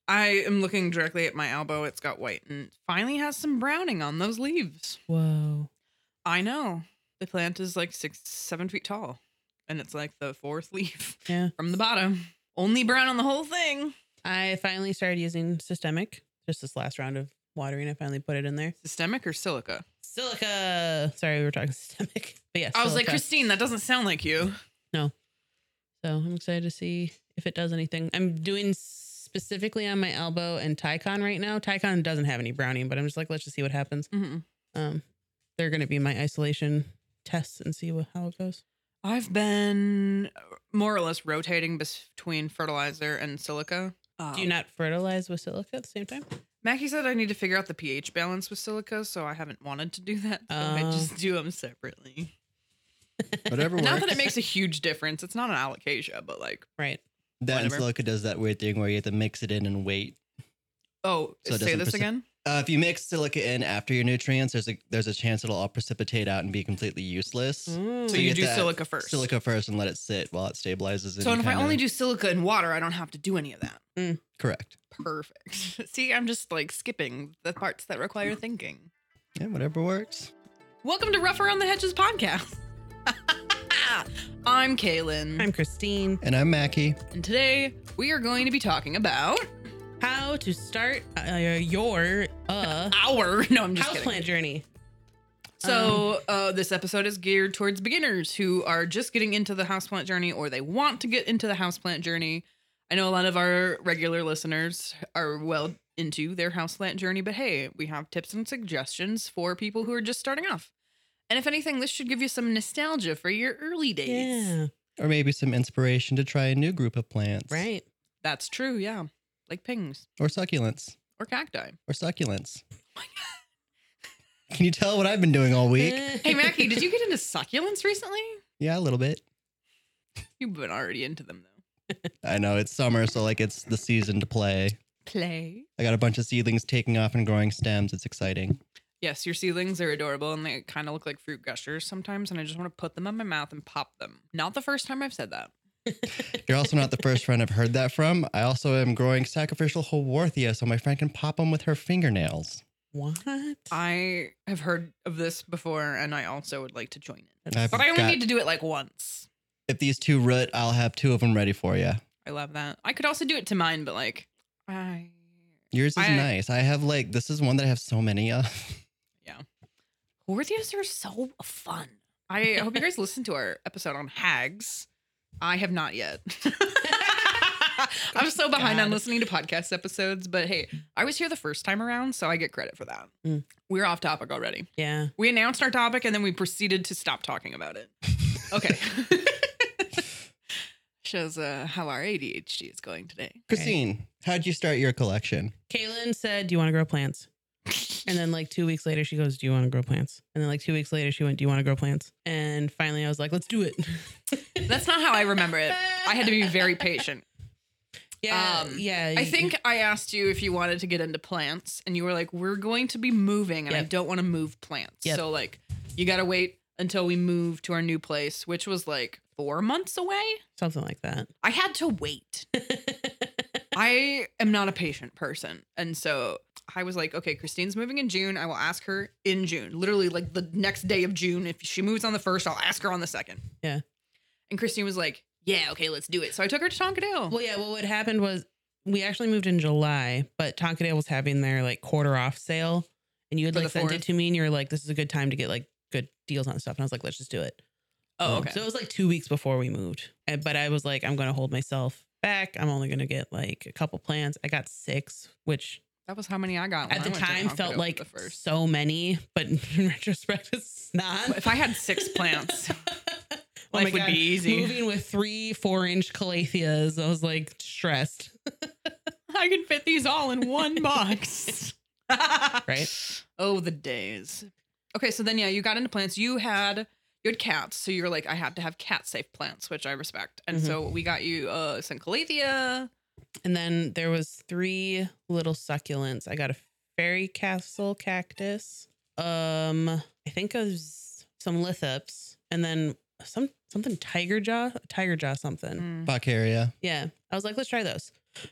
I am looking directly at my elbow. It's got white and finally has some browning on those leaves. Whoa. I know. The plant is like 6-7 feet tall. And it's like the fourth leaf Yeah. from the bottom. Only brown on the whole thing. I finally started using systemic. Just this last round of watering, I finally put it in there. Systemic or silica? Silica. Sorry, we were talking systemic. But yeah, I was like, silica. Christine, that doesn't sound like you. No. So I'm excited to see if it does anything. I'm doing specifically on my elbow and Tycon right now. Tycon doesn't have any browning, but I'm just like, let's just see what happens. Mm-hmm. They're going to be my isolation tests and see how it goes. I've been more or less rotating between fertilizer and silica. Do you not fertilize with silica at the same time? Mackie said I need to figure out the pH balance with silica, so I haven't wanted to do that. So I just do them separately. Whatever works. Not that it makes a huge difference. It's not an alocasia, but like, Right. That and whatever. silica does that weird thing where you have to mix it in and wait. oh, So it say doesn't this again. If you mix silica in after your nutrients, there's a chance it'll all precipitate out and be completely useless. So you you get do that silica first. Silica first and let it sit while it stabilizes. and So you if I kinda- only do silica and water, I don't have to do any of that. correct. Perfect. See, I'm just like skipping the parts that require thinking. Yeah, whatever works. Welcome to Rough Around the Hedges podcast. I'm Kaylin. I'm Christine. And I'm Mackie. And today we are going to be talking about How to start your no, I'm just kidding. houseplant journey. So this episode is geared towards beginners who are just getting into the houseplant journey or they want to get into the houseplant journey. I know a lot of our regular listeners are well into their houseplant journey, but hey, we have tips and suggestions for people who are just starting off. And if anything, this should give you some nostalgia for your early days. Yeah. Or maybe some inspiration to try a new group of plants. Right. That's true, yeah. Like pings Or succulents. or cacti. Or succulents. Can you tell what I've been doing all week? Hey, Mackie, did you get into succulents recently? Yeah, a little bit. You've been already into them, though. I know it's summer, so like it's the season to play. Play. I got a bunch of seedlings taking off and growing stems. It's exciting. Yes, your seedlings are adorable and they kind of look like fruit gushers sometimes, and I just want to put them in my mouth and pop them. Not the first time I've said that. You're also not the first friend I've heard that from. I also am growing sacrificial Haworthia so my friend can pop them with her fingernails. What? I have heard of this before, and I also would like to join in. I've But I only got- need to do it like once. If these two root, I'll have two of them ready for you. I love that. I could also do it to mine, but like, Yours is I- nice. I have like, this is one that I have so many of. Haworthias are so fun. I hope you guys listened to our episode on hags. I have not yet. I'm so behind on God. listening to podcast episodes, but hey, I was here the first time around, so I get credit for that. Mm. We're off topic already. Yeah. We announced our topic and then we proceeded to stop talking about it. Okay. Shows how our ADHD is going today. Christine, how'd you start your collection? Kaylin said, do you want to grow plants? And then like 2 weeks later, she goes, do you want to grow plants? And then like 2 weeks later, she went, do you want to grow plants? And finally I was like, let's do it. That's not how I remember it. I had to be very patient. Yeah. Yeah. I think I asked you if you wanted to get into plants, and you were like, we're going to be moving, and I Yep. don't want to move plants. Yep. So, like, you got to wait until we move to our new place, which was like 4 months away. something like that. I had to wait. I am not a patient person. And so I was like, okay, Christine's moving in June. I will ask her in June, literally like the next day of June. If she moves on the 1st, I'll ask her on the 2nd. Yeah. And Christine was like, yeah, okay, let's do it. So I took her to Tonkadale. Well, yeah. Well, what happened was we actually moved in July, but Tonkadale was having their like quarter off sale, and you had For like the sent 4th? it to me, and you were like, "This is a good time to get like good deals on stuff." And I was like, "Let's just do it." Oh, okay. So it was like 2 weeks before we moved, but I was like, "I'm going to hold myself back. I'm only going to get like a couple plants." I got 6, which That was how many I got when at the I went to time felt Tonkadale like the first. so many, but in retrospect, it's not. If I had 6 plants, Oh my life would God. be easy. Moving with 3 4-inch calatheas, I was like stressed. I can fit these all in one box. Right? Oh, the days. Okay, so then yeah, you got into plants. You had cats, so you were like, I have to have cat safe plants, which I respect. And Mhm. so we got you some calathea. And then there was 3 little succulents. I got a fairy castle cactus. I think it was some lithops, and then something tiger jaw something. Mm. Baccaria. Yeah. I was like, let's try those.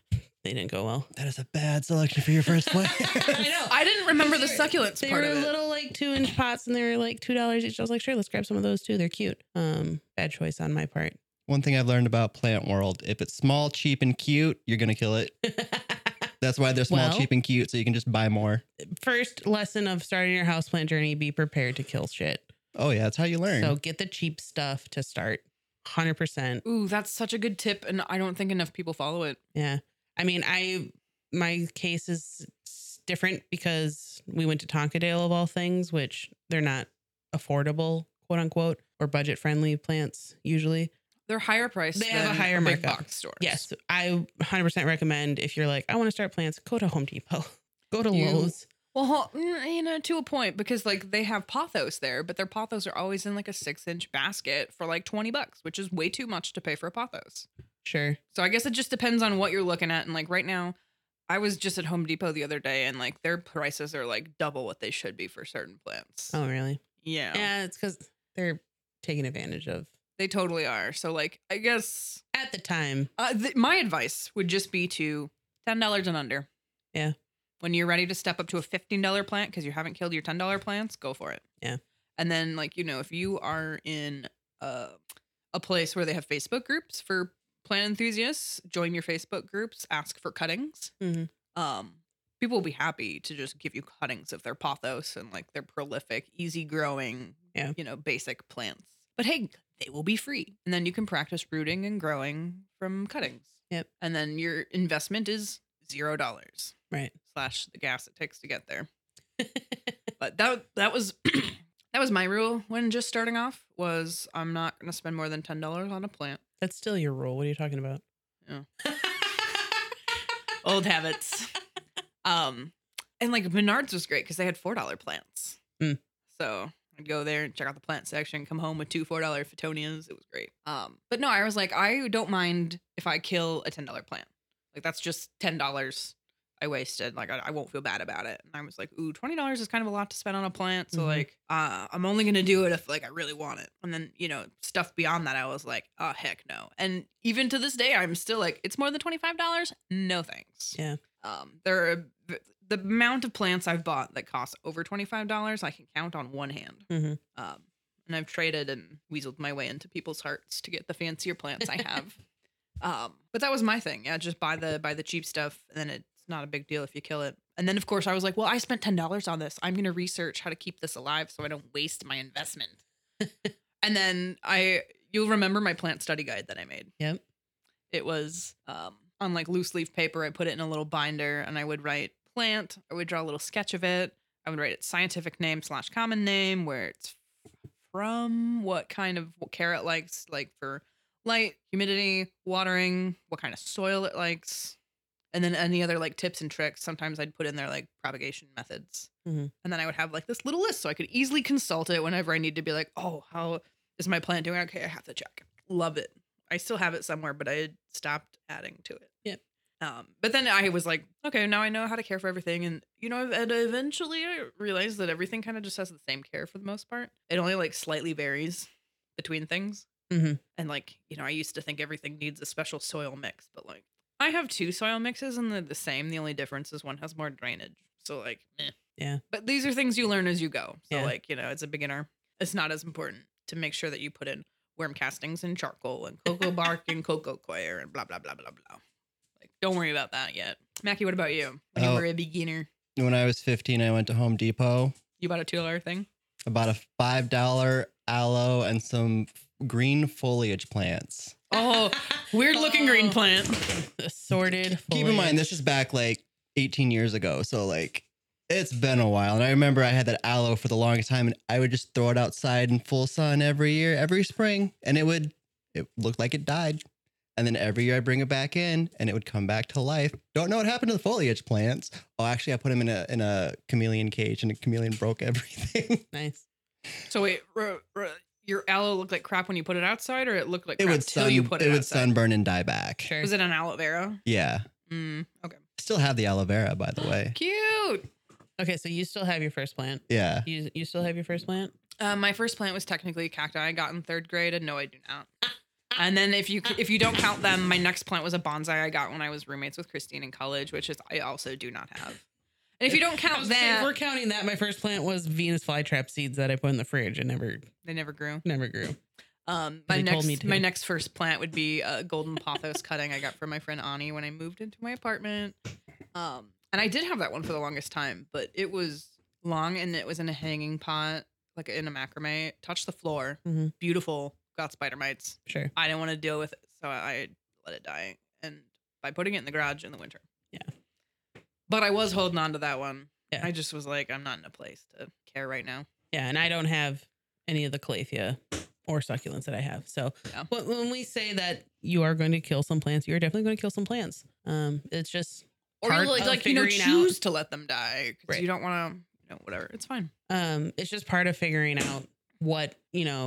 They didn't go well. That is a bad selection for your first plant. I know. I didn't remember the succulents They part were of it. little like 2-inch pots, and they were like $2 each. I was like, sure, let's grab some of those too. They're cute. Bad choice on my part. One thing I've learned about Plant World, if it's small, cheap, and cute, you're going to kill it. That's why they're small, Well- cheap, and cute, so you can just buy more. First lesson of starting your houseplant journey: be prepared to kill shit. Oh, yeah, that's how you learn. So get the cheap stuff to start. 100%. Ooh, that's such a good tip, and I don't think enough people follow it. Yeah. I mean, my case is different because we went to Tonkadale of all things, which they're not affordable, quote unquote, or budget friendly plants usually. They're higher priced. They have a than higher big markup. box stores. Yes, I 100% recommend if you're like, I want to start plants, go to Home Depot, go to You- Lowe's. Well, to a point, because like they have pothos there, but their pothos are always in like a 6-inch basket for like $20, which is way too much to pay for a pothos. Sure. So I guess it just depends on what you're looking at. And like right now, I was just at Home Depot the other day, and like their prices are like double what they should be for certain plants. Oh, really? Yeah, Yeah, it's because they're taking advantage of they totally are. So like, I guess at the time. my advice would just be to $10 and under. Yeah. When you're ready to step up to a $15 plant because you haven't killed your $10 plants, go for it. Yeah. And then like, if you are in a place where they have Facebook groups for plant enthusiasts, join your Facebook groups, ask for cuttings. Mhm. People will be happy to just give you cuttings of their pothos and like their prolific, easy growing, Yeah. basic plants. But hey, they will be free. And then you can practice rooting and growing from cuttings. Yep. And then your investment is $0 Right. / the gas it takes to get there. But that was that was my rule when just starting off was I'm not going to spend more than $10 on a plant. That's still your rule. What are you talking about? Yeah. Old habits. And like Menards was great because they had $4 plants. Mm. So I'd go there and check out the plant section, come home with 2 $4 Phoetonias. It was great. But no, I was like, I don't mind if I kill a $10 plant. Like that's just $10 I wasted. Like I won't feel bad about it. And I was like, ooh, $20 is kind of a lot to spend on a plant. So Mhm. like, I'm only gonna do it if like I really want it. And then stuff beyond that, I was like, oh heck no. And even to this day, I'm still like, it's more than $25. No thanks. Yeah. There are the amount of plants I've bought that cost over $25, I can count on one hand. Mhm. And I've traded and weaseled my way into people's hearts to get the fancier plants I have. But that was my thing. Yeah, just buy the cheap stuff, and then it's not a big deal if you kill it. And then of course I was like, well, I spent $10 on this. I'm gonna research how to keep this alive so I don't waste my investment. And then you'll remember my plant study guide that I made. Yep. It was on like loose leaf paper. I put it in a little binder, and I would write plant. I would draw a little sketch of it. I would write its scientific name / common name, where it's from, what care it likes, like for light, humidity, watering, what kind of soil it likes, and then any other like tips and tricks. Sometimes I'd put in there like propagation methods. Mhm. And then I would have like this little list so I could easily consult it whenever I need to be like, oh, how is my plant doing? Okay, I have to check. Love it. I still have it somewhere, but I had stopped adding to it. Yep. But then I was like, okay, now I know how to care for everything. And, and eventually I realized that everything kind of just has the same care for the most part. It only like slightly varies between things. Mhm. And like, I used to think everything needs a special soil mix, but like I have 2 soil mixes and they're the same. The only difference is one has more drainage. So like, eh. Yeah. But these are things you learn as you go. So Yeah. like, as a beginner, it's not as important to make sure that you put in worm castings and charcoal and cocoa bark and cocoa coir and blah, blah, blah, blah, blah. Like, don't worry about that yet. Mackie, what about you? When you Oh. were a beginner, When I was 15, I went to Home Depot. you bought a $2 thing? I bought a $5 aloe and some green foliage plants. Oh, weird looking green plant. Assorted. Keep in mind, this is back like 18 years ago. So like it's been a while. And I remember I had that aloe for the longest time, and I would just throw it outside in full sun every year, every spring. And it looked like it died. And then every year I bring it back in and it would come back to life. Don't know what happened to the foliage plants. Oh, actually I put them in a chameleon cage, and a chameleon broke everything. Nice. So wait, your aloe looked like crap when you put it outside, or it looked like It crap would till you put it would outside? sunburn and die back. Sure. Was it an aloe vera? Yeah. Okay. Still have the aloe vera, by the way. Cute. Okay, so you still have your first plant. Yeah. You still have your first plant? My first plant was technically cacti I got in 3rd grade, and no, I do not. And then if you don't count them, my next plant was a bonsai I got when I was roommates with Christine in college, which is I also do not have. And if you don't count that, if we're counting that, my first plant was Venus flytrap seeds that I put in the fridge and they never grew. never grew. My next first plant would be a golden pothos cutting I got from my friend Ani when I moved into my apartment. And I did have that one for the longest time, but it was long and it was in a hanging pot, like in a macrame. Touched the floor, beautiful. Got spider mites. Sure. I didn't want to deal with it, so I let it die. And by putting it in the garage in the winter. Yeah. But I was holding on to that one. Yeah. I just was like, I'm not in a place to care right now. Yeah, and I don't have any of the calathea or succulents that I have. So when we say that you are going to kill some plants, you're definitely going to kill some plants. It's just or part like of choose to let them die because Right. you don't want to, whatever. It's fine. It's just part of figuring out what,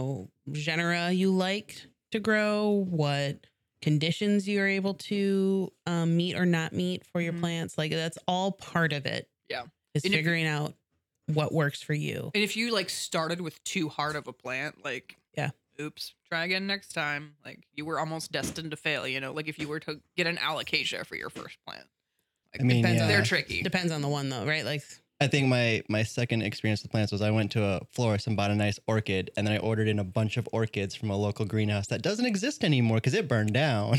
genera you like to grow, what conditions you're able to meet or not meet for your plants. Like that's all part of it. Yeah. Is And figuring out what works for you. And if you like started with too hard of a plant, like, oops, try again next time. Like you were almost destined to fail, like if you were to get an alocasia for your first plant. Like, I mean, depends on they're tricky. Depends on the one though, right? Like I think my second experience with plants was I went to a florist and bought a nice orchid, and then I ordered in a bunch of orchids from a local greenhouse that doesn't exist anymore because it burned down.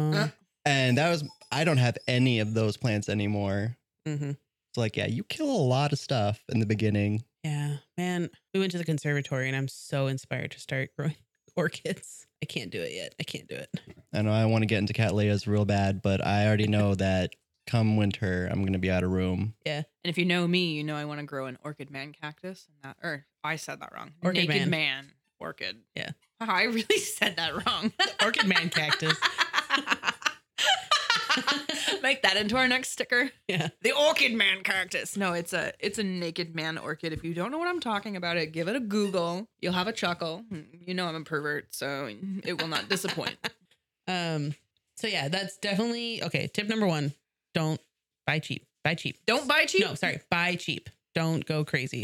And I don't have any of those plants anymore. Mm-hmm. It's like, yeah, you kill a lot of stuff in the beginning. Yeah, man. We went to the conservatory and I'm so inspired to start growing orchids. I can't do it yet. I can't do it. I know I want to get into Cattleyas real bad, but I already know that come winter, I'm going to be out of room. Yeah. And if you know me, you know I want to grow an orchid man cactus. Or I said that wrong. Orchid Naked man. man orchid. Yeah. Oh, I really said that wrong. Orchid man cactus. Make that into our next sticker. Yeah. The orchid man cactus. No, it's a naked man orchid. If you don't know what I'm talking about, give it a Google. You'll have a chuckle. You know I'm a pervert, so it will not disappoint. So yeah, that's definitely okay. Tip number 1: don't buy cheap. Buy cheap. Don't buy cheap. No, sorry, buy cheap. Don't go crazy.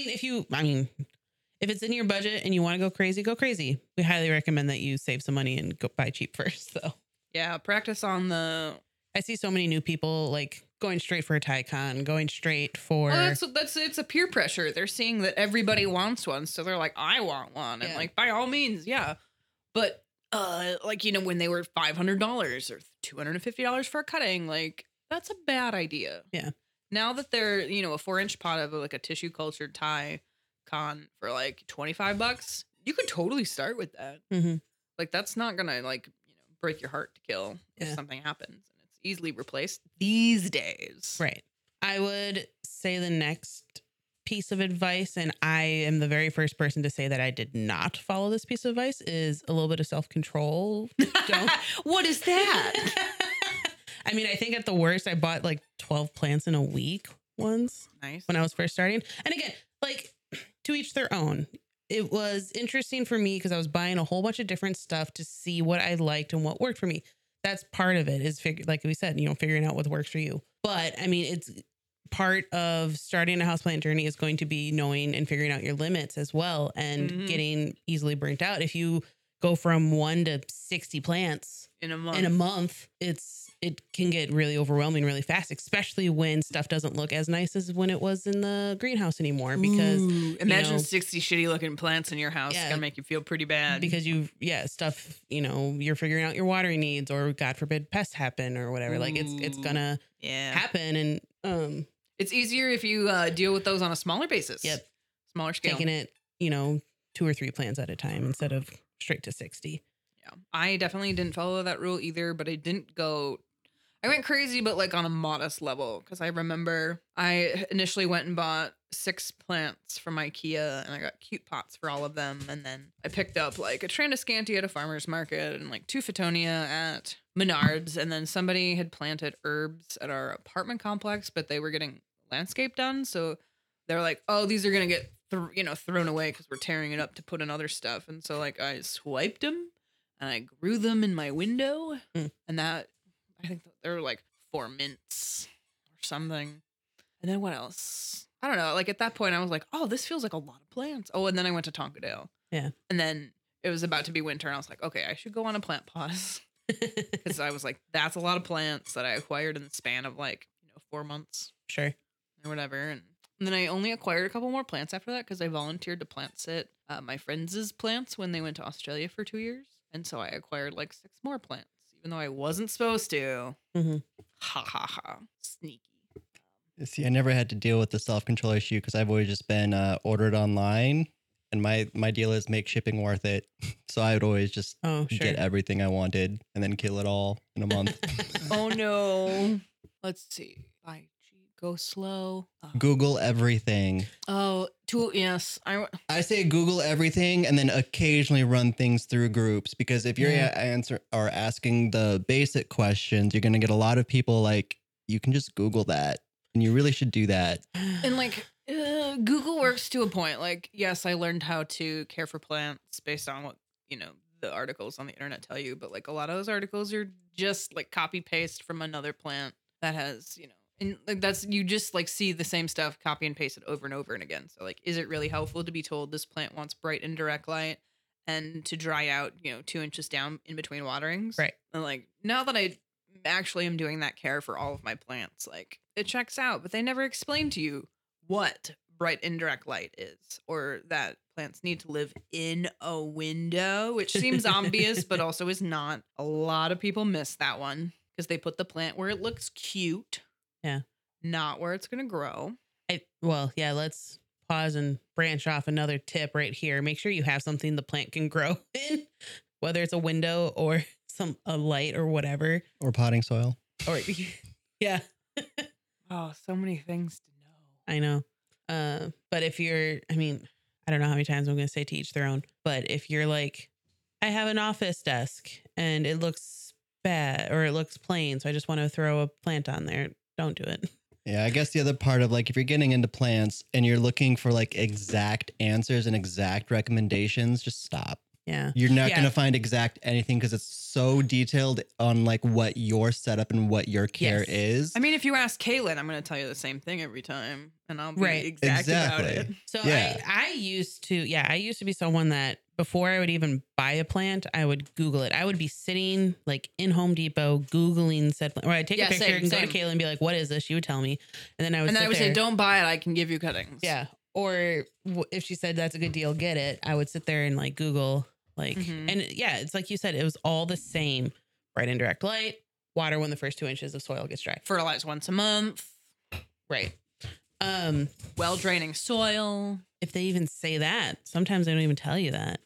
If it's in your budget and you want to go crazy, go crazy. We highly recommend that you save some money and go buy cheap first, though. Yeah, practice on the. I see so many new people like going straight for a Tycon, going straight for. Well, it's a peer pressure. They're seeing that everybody wants one, so they're like, I want one, and like by all means, yeah. But when they were $500 or $250 for a cutting, like that's a bad idea. Yeah. Now that they're a 4-inch pot of like a tissue cultured Thai con for like $25, you could totally start with that. Mm-hmm. Like that's not gonna break your heart to kill if Yeah. something happens, and it's easily replaced these days. Right. I would say the next piece of advice, and I am the very first person to say that I did not follow this piece of advice, is a little bit of self-control. Don't. What is that? I mean, I think at the worst, I bought like 12 plants in a week once Nice. when I was first starting. And again, like to each their own. It was interesting for me because I was buying a whole bunch of different stuff to see what I liked and what worked for me. That's part of it is like we said, figuring out what works for you. But I mean, it's part of starting a houseplant journey is going to be knowing and figuring out your limits as well and getting easily burnt out. If you go from 1 to 60 plants in a month, it can get really overwhelming really fast, especially when stuff doesn't look as nice as when it was in the greenhouse anymore. Because imagine 60 shitty looking plants in your house. It's gonna make you feel pretty bad. Because you're figuring out your watering needs, or God forbid pests happen or whatever. Like it's gonna happen. And it's easier if you deal with those on a smaller basis. Yep. Smaller scale. Taking it, 2 or 3 plants at a time instead of straight to 60. Yeah. I definitely didn't follow that rule either, but I went crazy, but like on a modest level. Because I remember I initially went and bought 6 plants from IKEA, and I got cute pots for all of them. And then I picked up like a Trandoscantia at a farmer's market and like 2 Fittonia at Menards. And then somebody had planted herbs at our apartment complex, but they were getting landscape done. So they're like, oh, these are going to get thrown away because we're tearing it up to put in other stuff. And so like I swiped them and I grew them in my window. And that, I think there were like 4 mints or something. And then what else? I don't know. Like at that point I was like, oh, this feels like a lot of plants. Oh, and then I went to Tonkadale. Yeah. And then it was about to be winter, and I was like, okay, I should go on a plant pause. Because I was like, that's a lot of plants that I acquired in the span of 4 months Sure. or whatever. And then I only acquired a couple more plants after that because I volunteered to plant sit my friends' plants when they went to Australia for 2 years. And so I acquired 6 more plants, even though I wasn't supposed to. Mm-hmm. Ha ha ha. Sneaky. See, I never had to deal with the self-control issue because I've always just been ordered online. And my deal is make shipping worth it. So I would always just get everything I wanted and then kill it all in a month. Oh, no. Let's see. Buy cheap, go slow. Google everything. Oh, yes. I say Google everything and then occasionally run things through groups, because if you're asking the basic questions, you're going to get a lot of people you can just Google that, and you really should do that. And Google works to a point. Yes, I learned how to care for plants based on what, the articles on the internet tell you. But a lot of those articles are just copy paste from another plant that has, and that's, you just see the same stuff, copy and paste it over and over and again. So is it really helpful to be told this plant wants bright and direct light and to dry out, 2 inches down in between waterings? Right. And now that I actually am doing that care for all of my plants, it checks out, but they never explain to you what bright indirect light is, or that plants need to live in a window, which seems obvious, but also is not. A lot of people miss that one because they put the plant where it looks cute. Yeah. Not where it's going to grow. Let's pause and branch off another tip right here. Make sure you have something the plant can grow in, whether it's a window or a light or whatever. Or potting soil. Or, yeah. Oh, so many things to know. I know. But if you're, I don't know how many times I'm going to say to each their own, but if you're I have an office desk and it looks bad or it looks plain, so I just want to throw a plant on there, don't do it. Yeah, I guess the other part of if you're getting into plants and you're looking for exact answers and exact recommendations, just stop. Yeah. You're not going to find exact anything because it's so detailed on what your setup and what your care is. If you ask Kaylin, I'm going to tell you the same thing every time, and I'll be exact about it. So I used to be someone that before I would even buy a plant, I would Google it. I would be sitting in Home Depot Googling said plant, or I'd take a picture and go to Kaylin and be like, what is this? She would tell me. And then I would say, don't buy it. I can give you cuttings. Yeah. Or if she said that's a good deal, get it. I would sit there and Google and it's like you said, it was all the same. Bright indirect light, water when the first 2 inches of soil gets dry. Fertilize once a month. Right. Well draining soil. If they even say that, sometimes they don't even tell you that.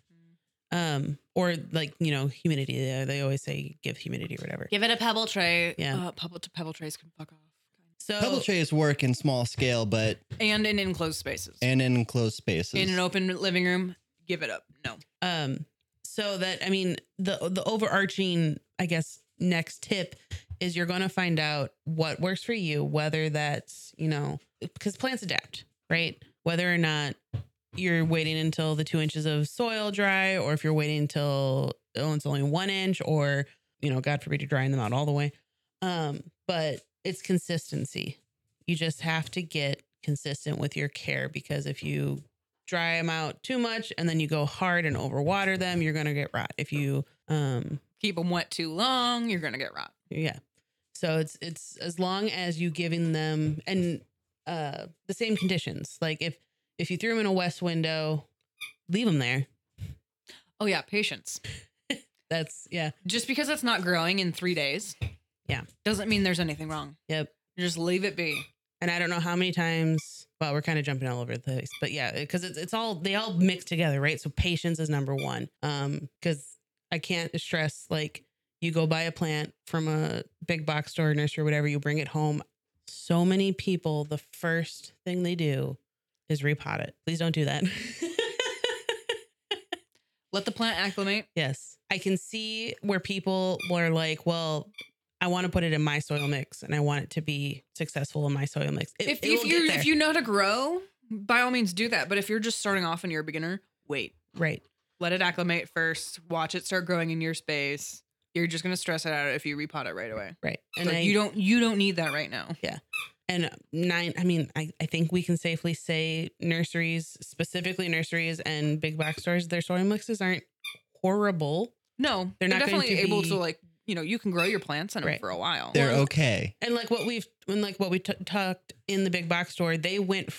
Or humidity. They always say give humidity or whatever. Give it a pebble tray. Yeah. Pebble trays can fuck off. So pebble trays work in small scale, but and in enclosed spaces. In an open living room, give it up. No. So that the overarching, I guess, next tip is you're going to find out what works for you, whether that's, because plants adapt, right? Whether or not you're waiting until the 2 inches of soil dry, or if you're waiting until it's only 1 inch, or, God forbid you're drying them out all the way. But it's consistency. You just have to get consistent with your care, because if you dry them out too much and then you go hard and overwater them, you're going to get rot. If you keep them wet too long, you're going to get rot. Yeah. So it's as long as you giving them and the same conditions. If you threw them in a west window, leave them there. Oh yeah, patience. Just because it's not growing in 3 days, doesn't mean there's anything wrong. Yep. Just leave it be. And I don't know how many times. Well, we're kind of jumping all over the place, but because they all mix together, right? So patience is number one. Because I can't stress you go buy a plant from a big box store, nursery, or whatever, you bring it home. So many people, the first thing they do is repot it. Please don't do that. Let the plant acclimate. Yes. I can see where people were well, I want to put it in my soil mix and I want it to be successful in my soil mix. If you know how to grow, by all means do that. But if you're just starting off and you're a beginner, wait. Right. Let it acclimate first. Watch it start growing in your space. You're just going to stress it out if you repot it right away. Right. And you don't need that right now. Yeah. And I think we can safely say nurseries, specifically nurseries and big box stores, their soil mixes aren't horrible. No, They're not going definitely to able be- to like, you can grow your plants in them Right. for a while. They're Well, okay. And like what we talked in the big box store, they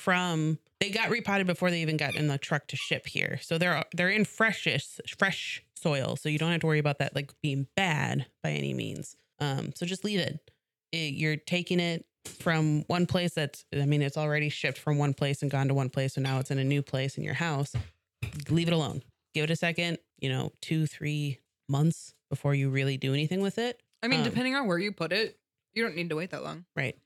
got repotted before they even got in the truck to ship here. So they're in fresh soil. So you don't have to worry about that like being bad by any means. So just leave it. You're taking it from one place it's already shipped from one place and gone to one place. So now it's in a new place in your house. Leave it alone. Give it a second, 2-3 months before you really do anything with it. I mean, depending on where you put it, you don't need to wait that long. Right.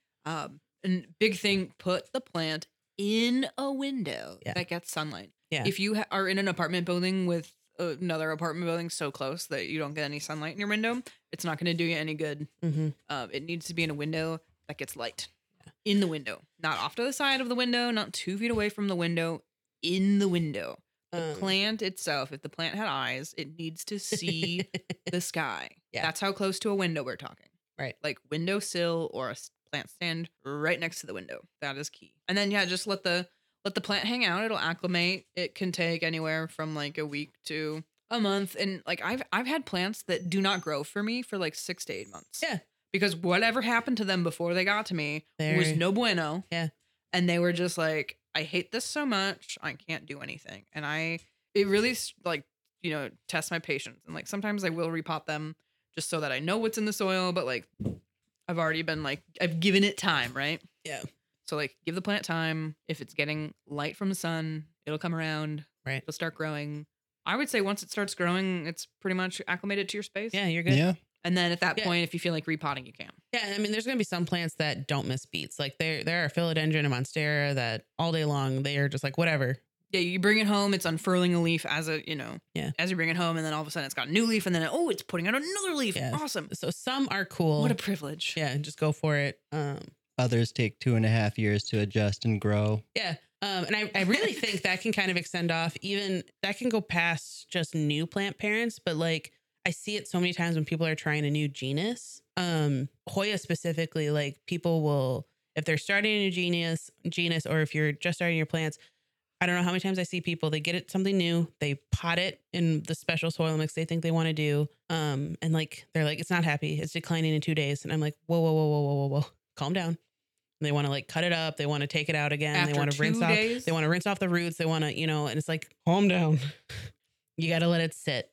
And big thing, put the plant in a window Yeah. that gets sunlight. Yeah. If you are in an apartment building with another apartment building so close that you don't get any sunlight in your window, it's not going to do you any good. Mm-hmm. It needs to be in a window that gets light. In the window, not off to the side of the window, not 2 feet away from the window, in the window. The plant itself, if the plant had eyes, it needs to see the sky. Yeah. That's how close to a window we're talking. Right. Like windowsill or a plant stand right next to the window. That is key. And then just let the plant hang out. It'll acclimate. It can take anywhere from like a week to a month. And like I've had plants that do not grow for me for like 6 to 8 months. Yeah. Because whatever happened to them before they got to me was They're- no bueno. Yeah. And they were just like, I hate this so much. I can't do anything. And it really like, test my patience. And like, sometimes I will repot them just so that I know what's in the soil. But like, I've already been like, I've given it time. Right. Yeah. So like, give the plant time. If it's getting light from the sun, it'll come around. Right. It'll start growing. I would say once it starts growing, it's pretty much acclimated to your space. Yeah, you're good. Yeah. And then at that Yeah. point, if you feel like repotting, you can. Yeah, I mean, there's going to be some plants that don't miss beats. Like there are philodendron and monstera that all day long they are just like whatever. Yeah, you bring it home, it's unfurling a leaf as you bring it home, and then all of a sudden it's got a new leaf, and then it's putting out another leaf. Yeah. Awesome. So some are cool. What a privilege. Yeah, just go for it. Others take 2.5 years to adjust and grow. Yeah. And I really think that can kind of extend off, even that can go past just new plant parents, but like I see it so many times when people are trying a new genus. Hoya specifically, like people will, if they're starting a new genus, or if you're just starting your plants, I don't know how many times I see people, they get it something new, they pot it in the special soil mix they think they want to do. And like, they're like, it's not happy. It's declining in 2 days. And I'm like, whoa. Calm down. And they want to like cut it up. They want to take it out again. After they want to 2 rinse off. days? They want to rinse off the roots. They want to, and it's like, calm down. You got to let it sit.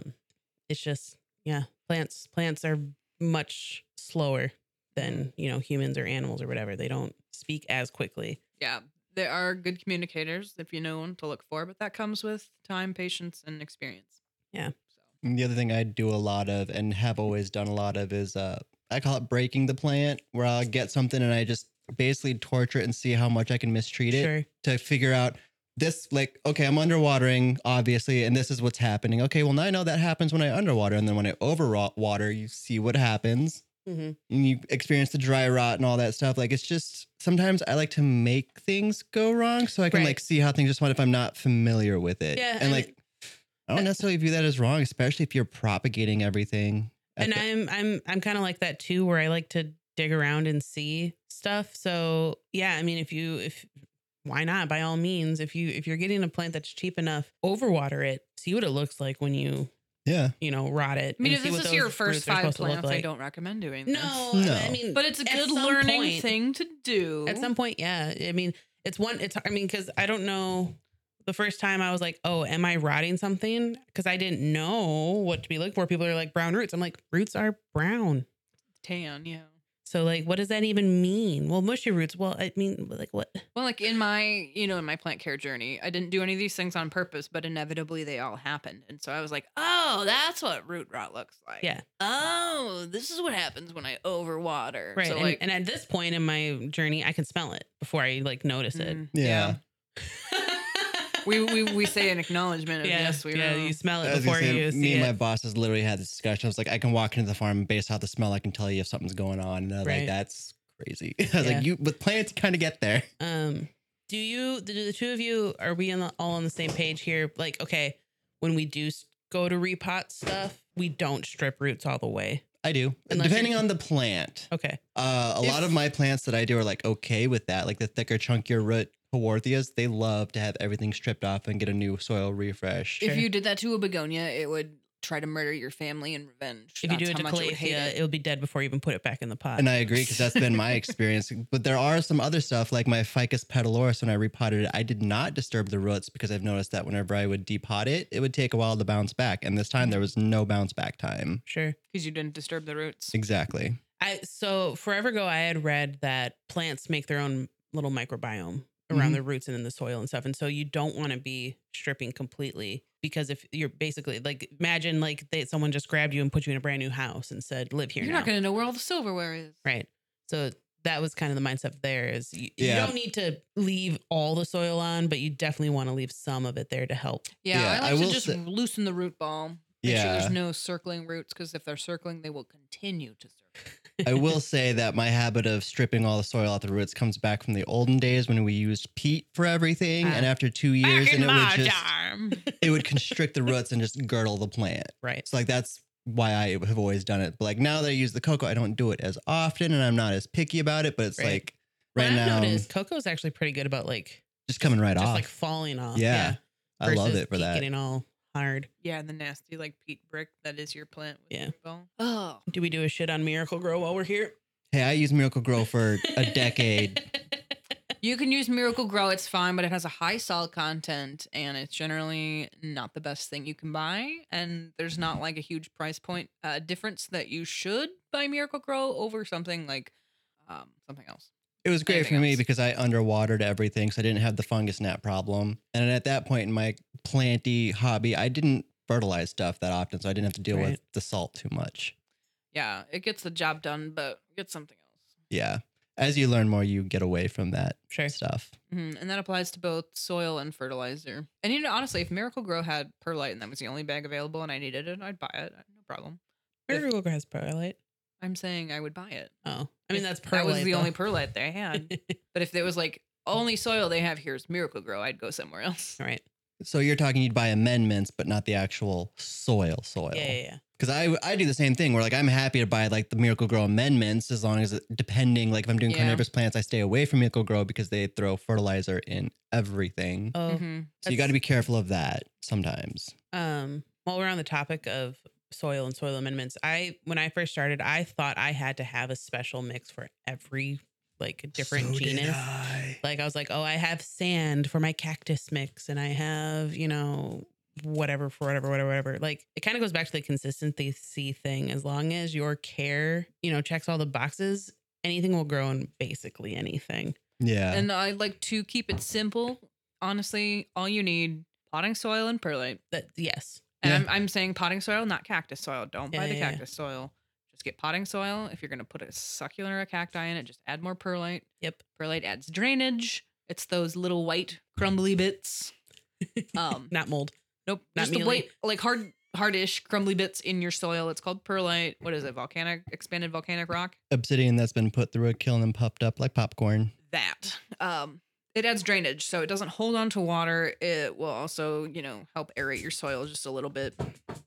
It's just, yeah, plants are much slower than, humans or animals or whatever. They don't speak as quickly. Yeah, there are good communicators if you know one to look for, but that comes with time, patience, and experience. Yeah. So. And the other thing I do a lot of and have always done a lot of is I call it breaking the plant, where I'll get something and I just basically torture it and see how much I can mistreat it Sure. to figure out this, like, okay, I'm underwatering, obviously, and this is what's happening. Okay, well, now I know that happens when I underwater. And then when I overwater, you see what happens. Mm-hmm. And you experience the dry rot and all that stuff. Like, it's just, sometimes I like to make things go wrong so I can Right. like see how things respond if I'm not familiar with it. Yeah, And and- like, I don't necessarily view that as wrong, especially if you're propagating everything. And I'm kind of like that too, where I like to dig around and see stuff. So yeah, I mean, if why not? By all means, if you're getting a plant that's cheap enough, overwater it, see what it looks like when you rot it. I mean, and if see this what is your those first roots are 5 supposed to look plants, I like. don't recommend doing this. No, No. I mean, But it's a at good some learning point- thing to do. At some point, yeah. I mean, because I don't know. The first time I was like, oh, am I rotting something? Because I didn't know what to be looking for. People are like, brown roots. I'm like, roots are brown. Tan, yeah. So like, what does that even mean? Well, mushy roots. Well, I mean, like what? Well, like in my, in my plant care journey, I didn't do any of these things on purpose, but inevitably they all happened. And so I was like, oh, that's what root rot looks like. Yeah. Oh, this is what happens when I overwater. Right. So and, like, and at this point in my journey, I can smell it before I like notice it. Yeah. we say an acknowledgement of Yeah. yes, we yeah. know. You smell I it was gonna before say, you see me and my it. bosses literally had this discussion. I was like, I can walk into the farm and based off the smell, I can tell you if something's going on. And I was Right. like, that's crazy. I was Yeah. like, with plants, you kind of get there. Do the two of you, are we all on the same page here? Like, okay, when we do go to repot stuff, we don't strip roots all the way. I do. Unless Depending you're- on the plant. Okay. A lot of my plants that I do are like okay with that, like the thicker, chunkier root. Haworthias, they love to have everything stripped off and get a new soil refresh. If you did that to a begonia, it would try to murder your family in revenge. If you do That's it to how much it would hate Calathea, it. it'll be dead before you even put it back in the pot. And I agree, because that's been my experience. But there are some other stuff, like my Ficus pedaloris, when I repotted it, I did not disturb the roots, because I've noticed that whenever I would depot it, it would take a while to bounce back. And this time there was no bounce back time. Sure. Because you didn't disturb the roots. Exactly. So forever ago, I had read that plants make their own little microbiome around Mhm. the roots and in the soil and stuff. And so you don't want to be stripping completely, because if you're basically like, imagine like someone just grabbed you and put you in a brand new house and said, live here You're now. not going to know where all the silverware is. Right. So that was kind of the mindset there is you Yeah. don't need to leave all the soil on, but you definitely want to leave some of it there to help. Yeah, Yeah, I I like to will just say- loosen the root ball. Make sure Yeah. there's no circling roots, because if they're circling, they will continue to circle. I will say that my habit of stripping all the soil out the roots comes back from the olden days when we used peat for everything. And after 2 years, Back in and my it would time. it would constrict the roots and just girdle the plant. Right. So like that's why I have always done it. But like now that I use the cocoa, I don't do it as often, and I'm not as picky about it. But it's Right. like right What now, I've noticed, cocoa's actually pretty good about like just coming right just off. like falling off. Yeah. I love versus it for peat that. Getting all hard. Yeah, and the nasty like peat brick that is your plant. With Yeah. root ball. Oh. Do we do a shit on Miracle Grow while we're here? Hey, I use Miracle Grow for a decade. You can use Miracle Grow, it's fine, but it has a high salt content and it's generally not the best thing you can buy. And there's not like a huge price point difference that you should buy Miracle Grow over something like something else. It was great Anything for me else? because I underwatered everything, so I didn't have the fungus gnat problem. And at that point in my planty hobby, I didn't fertilize stuff that often, so I didn't have to deal Right. with the salt too much. Yeah, it gets the job done, but get something else. Yeah. As you learn more, you get away from that Sure. stuff. And that applies to both soil and fertilizer. And you know, honestly, if Miracle Grow had perlite and that was the only bag available and I needed it, I'd buy it. No problem. Miracle Grow has perlite. I'm saying I would buy it. Oh, I mean If that's that perlite. was the only though. perlite they had. But if it was like only soil they have here is Miracle Grow, I'd go somewhere else. Right. So you're talking you'd buy amendments, but not the actual soil. Yeah. Because I do the same thing where like I'm happy to buy like the Miracle Grow amendments as long as depending, like if I'm doing Yeah. carnivorous plants, I stay away from Miracle Grow because they throw fertilizer in everything. Oh, Mhm. So you got to be careful of that sometimes. While we're on the topic of soil and soil amendments, when I first started, I thought I had to have a special mix for every like different genus. Like I was like, oh, I have sand for my cactus mix, and I have, whatever for whatever. Like it kind of goes back to the consistency thing. As long as your care, checks all the boxes, anything will grow in basically anything. Yeah. And I like to keep it simple. Honestly, all you need potting soil and perlite. Yes. And Yeah. I'm saying potting soil, not cactus soil. Don't buy the Yeah. cactus soil. Just get potting soil. If you're going to put a succulent or a cacti in it, just add more perlite. Yep. Perlite adds drainage. It's those little white crumbly bits. Not mold. Nope. Not Just the mealy. white, like hardish, crumbly bits in your soil. It's called perlite. What is it? Expanded volcanic rock? Obsidian that's been put through a kiln and puffed up like popcorn. That. It adds drainage, so it doesn't hold on to water. It will also, help aerate your soil just a little bit.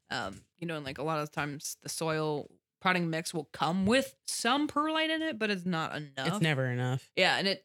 And like a lot of times the soil potting mix will come with some perlite in it, but it's not enough. It's never enough. Yeah, and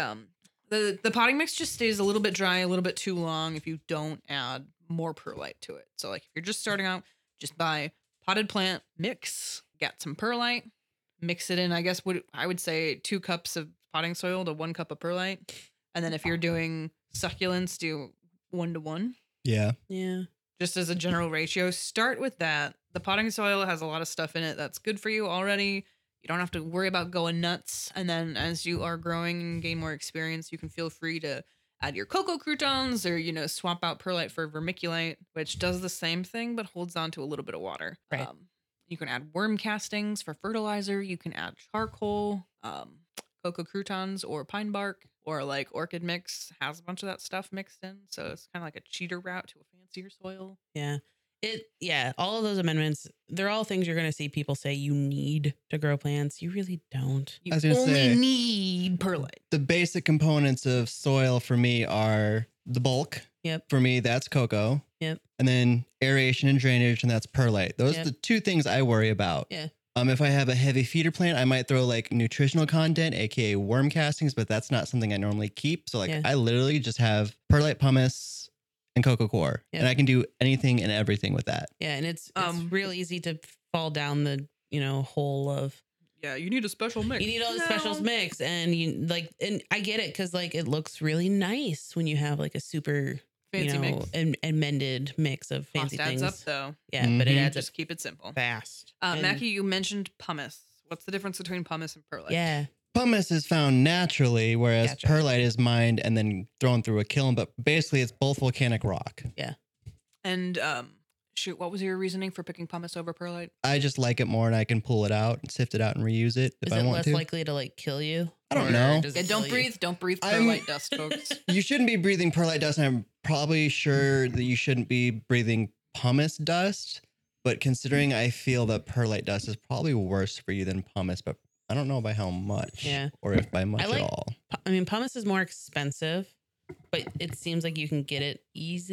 the potting mix just stays a little bit dry, a little bit too long if you don't add more perlite to it. So like if you're just starting out, just buy potted plant mix, get some perlite, mix it in. I guess I would say 2 cups of potting soil to 1 cup of perlite. And then if you're doing succulents, do 1 to 1. Yeah. Yeah. Just as a general ratio, start with that. The potting soil has a lot of stuff in it that's good for you already. You don't have to worry about going nuts. And then as you are growing and gain more experience, you can feel free to add your cocoa croutons or, swap out perlite for vermiculite, which does the same thing but holds on to a little bit of water. Right. You can add worm castings for fertilizer. You can add charcoal, cocoa croutons or pine bark, or like orchid mix has a bunch of that stuff mixed in. So it's kind of like a cheater route to a fancier soil. Yeah. All of those amendments, they're all things you're going to see people say you need to grow plants. You really don't. You I was gonna only say- need perlite. The basic components of soil for me are the bulk. Yep. For me, that's cocoa. Yep. And then aeration and drainage, and that's perlite. Those Yep. are the 2 things I worry about. Yeah. If I have a heavy feeder plant, I might throw like nutritional content, aka worm castings, but that's not something I normally keep. So like Yeah. I literally just have perlite pumice and coco coir, Yeah. and I can do anything and everything with that. Yeah, and it's Um, real easy to fall down the hole of Yeah, you need a special mix. you need all the specials mix, and and I get it because like it looks really nice when you have like a super Fancy mix. and amended mix of fancy Cost adds things. up though. Yeah, but it Mhm. adds up Just keep it simple. fast. And- Mackie, you mentioned pumice. What's the difference between pumice and perlite? yeah, Pumice is found naturally, whereas Gotcha. perlite is mined and then thrown through a kiln. But basically, it's both volcanic rock. And shoot, what was your reasoning for picking pumice over perlite? I just like it more, and I can pull it out and sift it out and reuse it if is I it want less to. likely to like kill you? I don't Or know. does it Yeah, don't kill you? breathe. Don't breathe I'm- perlite dust, folks. You shouldn't be breathing perlite dust, and I'm probably sure that you shouldn't be breathing pumice dust. But considering I feel that perlite dust is probably worse for you than pumice, but I don't know by how much, Yeah. or if by much I like- at all. I mean, pumice is more expensive, but it seems like you can get it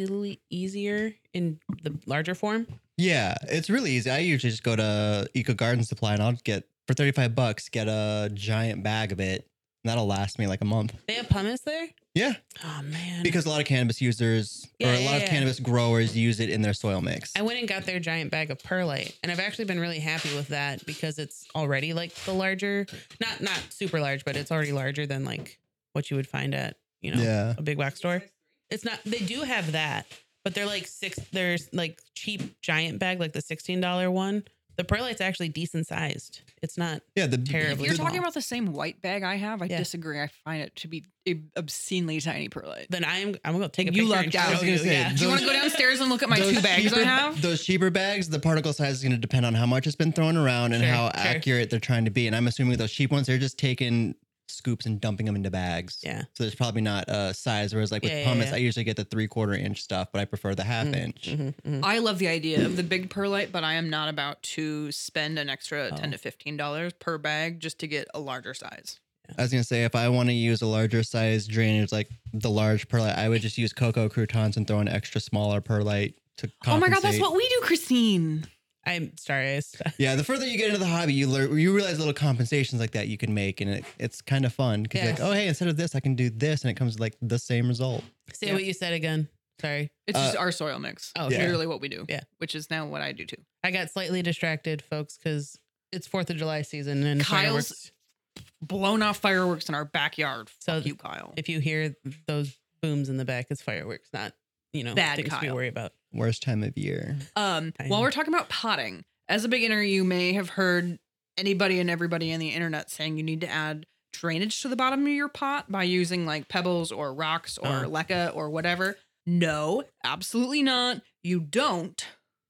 easier in the larger form. Yeah, it's really easy. I usually just go to Eco Garden Supply, and I'll get for $35, get a giant bag of it. And that'll last me like a month. They have pumice there. Yeah, Oh man, because a lot of cannabis users or a lot of cannabis growers use it in their soil mix. I went and got their giant bag of perlite, and I've actually been really happy with that because it's already like the larger, not super large, but it's already larger than like what you would find at Yeah. a big wax store. It's not. They do have that, but they're like There's like cheap giant bag, like the $16 one. The perlite's actually decent sized. It's not. Yeah, the Terribly If you're small. talking about the same white bag I have, I Yeah. disagree. I find it to be obscenely tiny perlite. Then I'm gonna take a You picture. lucked and out. show I was gonna you. say, Yeah. Do you want to go downstairs and look at my those 2 bags I cheaper- have? Those cheaper bags, the particle size is going to depend on how much it's been thrown around and Sure, how sure. accurate they're trying to be. And I'm assuming those cheap ones, they're just taking scoops and dumping them into bags. Yeah. So there's probably not a size. Whereas like with Yeah, yeah, pumice, yeah. I usually get the 3/4 inch stuff, but I prefer the half inch. Mhm. I love the idea of the big perlite, but I am not about to spend an extra Oh. $10 to $15 per bag just to get a larger size. I was gonna say if I want to use a larger size drainage like the large perlite, I would just use cocoa croutons and throw an extra smaller perlite to compensate. Oh my God, that's what we do, Christine. I'm sorry. Yeah, the further you get into the hobby, you realize little compensations like that you can make, and it's kind of fun because Yeah. like, oh hey, instead of this, I can do this, and it comes like the same result. Say Yeah. what you said again. Sorry. It's just our soil mix. Oh, yeah. Literally what we do. Yeah. Which is now what I do too. I got slightly distracted, folks, because it's 4th of July season and Kyle's- fireworks. Blown off fireworks in our backyard. So Fuck you, Kyle. If you hear those booms in the back, it's fireworks, not Bad things we Kyle. worry about. Worst time of year. I While know. we're talking about potting, as a beginner, you may have heard anybody and everybody on the internet saying you need to add drainage to the bottom of your pot by using like pebbles or rocks or leca or whatever. No, absolutely not. You don't.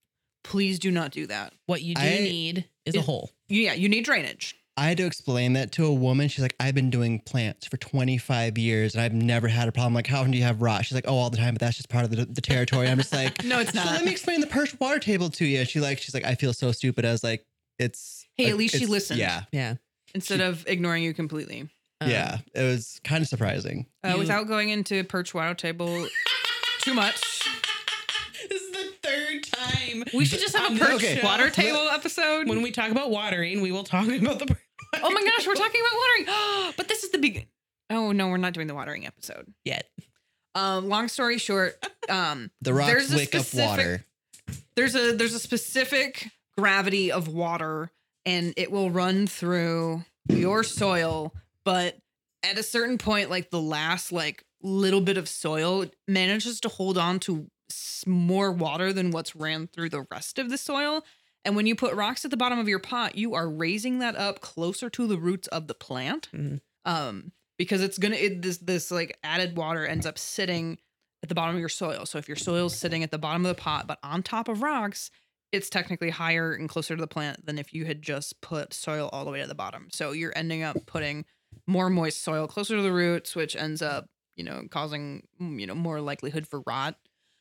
Please do not do that. What you do I- need is a Is- hole. Yeah, you need drainage. I had to explain that to a woman. She's like, I've been doing plants for 25 years and I've never had a problem. Like, how often do you have rot? She's like, oh, all the time, but that's just part of the territory. I'm just like, No, it's so not. let me explain the Perch water table to you. She's like, I feel so stupid. I was like, it's. Hey, at like, least she it's- listened. Yeah. Yeah. Instead of ignoring you completely. Yeah. It was kind of surprising. You- Without going into Perch Wow Table too much, This is the third time. we should just have a On Perch this show. Water Table episode. When we talk about watering, we will talk about the. Oh my gosh, we're talking about watering. But this is the beginning. Oh no, we're not doing the watering episode. Yet. Long story short, The there's rocks a wick up specific- water. there's a specific gravity of water and it will run through your soil, but at a certain point, like the last like little bit of soil manages to hold on to more water than what's ran through the rest of the soil. And when you put rocks at the bottom of your pot, you are raising that up closer to the roots of the plant. Mhm. Because it's gonna this like added water ends up sitting at the bottom of your soil. So if your soil's sitting at the bottom of the pot but on top of rocks, it's technically higher and closer to the plant than if you had just put soil all the way to the bottom. So you're ending up putting more moist soil closer to the roots, which ends up, causing, more likelihood for rot.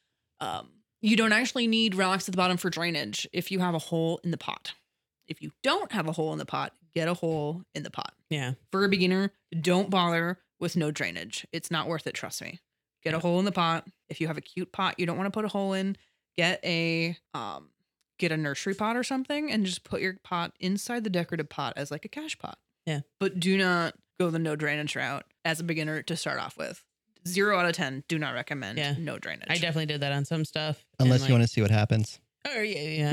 You don't actually need rocks at the bottom for drainage if you have a hole in the pot. If you don't have a hole in the pot, get a hole in the pot. Yeah. For a beginner, don't bother with no drainage. It's not worth it, trust me. Get a hole in the pot. If you have a cute pot you don't want to put a hole in, get a get a nursery pot or something and just put your pot inside the decorative pot as like a cash pot. Yeah. But do not go the no drainage route as a beginner to start off with. 0 out of 10, do not recommend no drainage. I definitely did that on some stuff. Unless you want to see what happens. Oh yeah.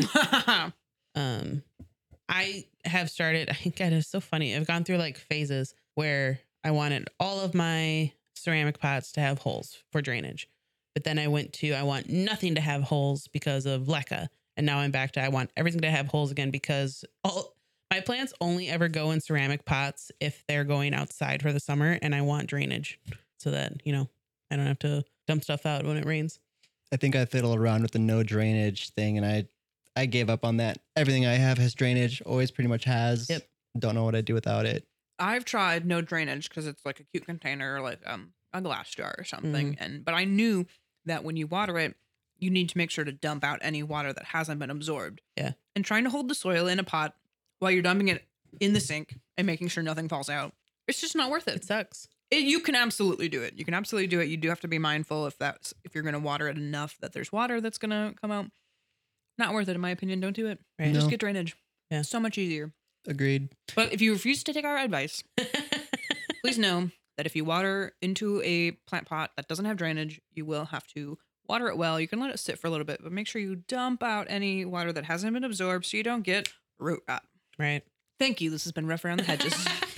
I have started. God, it's so funny. I've gone through like phases where I wanted all of my ceramic pots to have holes for drainage, but then I want nothing to have holes because of LECA, and now I'm back to I want everything to have holes again because all my plants only ever go in ceramic pots if they're going outside for the summer, and I want drainage so that I don't have to dump stuff out when it rains. I think I fiddle around with the no drainage thing, and I gave up on that. Everything I have has drainage, always pretty much has. Yep. Don't know what I'd do without it. I've tried no drainage because it's like a cute container, like a glass jar or something. But I knew that when you water it, you need to make sure to dump out any water that hasn't been absorbed. Yeah. And trying to hold the soil in a pot while you're dumping it in the sink and making sure nothing falls out, it's just not worth it. It sucks. You can absolutely do it. You can absolutely do it. You do have to be mindful if you're going to water it enough that there's water that's going to come out. Not worth it, in my opinion. Don't do it. Right. Just No. get drainage. Yeah. So much easier. Agreed. But if you refuse to take our advice, please know that if you water into a plant pot that doesn't have drainage, you will have to water it well. You can let it sit for a little bit, but make sure you dump out any water that hasn't been absorbed so you don't get root rot. Right. Thank you. This has been Rough Around the Hedges.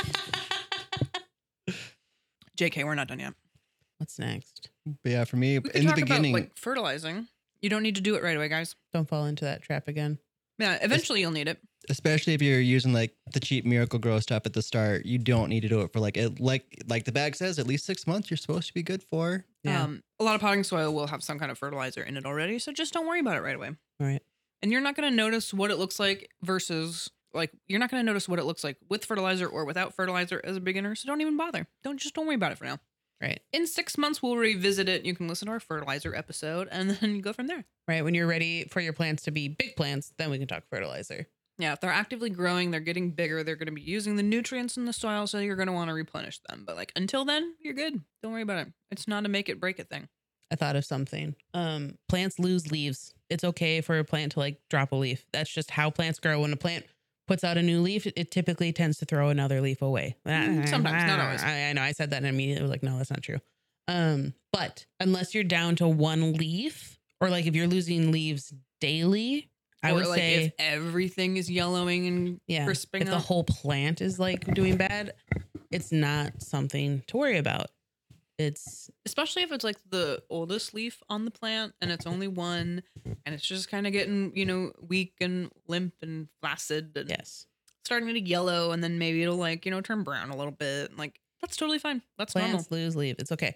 JK, we're not done yet. What's next? But yeah, for me, We could in the talk beginning, about like fertilizing. You don't need to do it right away, guys. Don't fall into that trap again. Yeah, eventually you'll need it. especially if you're using like the cheap Miracle Grow stuff at the start, you don't need to do it for like the bag says, at least 6 months. You're supposed to be good for. Yeah. A lot of potting soil will have some kind of fertilizer in it already, so just don't worry about it right away. All right. And you're not going to notice what it looks like versus like you're not going to notice what it looks like with fertilizer or without fertilizer as a beginner. So don't even bother. Don't worry about it for now. Right. In 6 months, we'll revisit it. You can listen to our fertilizer episode and then go from there. Right. When you're ready for your plants to be big plants, then we can talk fertilizer. Yeah, if they're actively growing, they're getting bigger, they're going to be using the nutrients in the soil, so you're going to want to replenish them. But like until then, you're good. Don't worry about it. It's not a make it break it thing. I thought of something. Plants lose leaves. It's okay for a plant to like drop a leaf. That's just how plants grow. When a plant puts out a new leaf, it typically tends to throw another leaf away. Sometimes, not always. I know. I said that and immediately was like, no, that's not true. But unless you're down to one leaf, or like if you're losing leaves daily, I would like say if everything is yellowing and crisping if the up. whole plant is like doing bad, it's not something to worry about. It's especially if it's like the oldest leaf on the plant and it's only one and it's just kind of getting, weak and limp and flaccid and starting to yellow, and then maybe it'll like, turn brown a little bit. Like that's totally fine. That's plants normal. lose leaf. It's okay.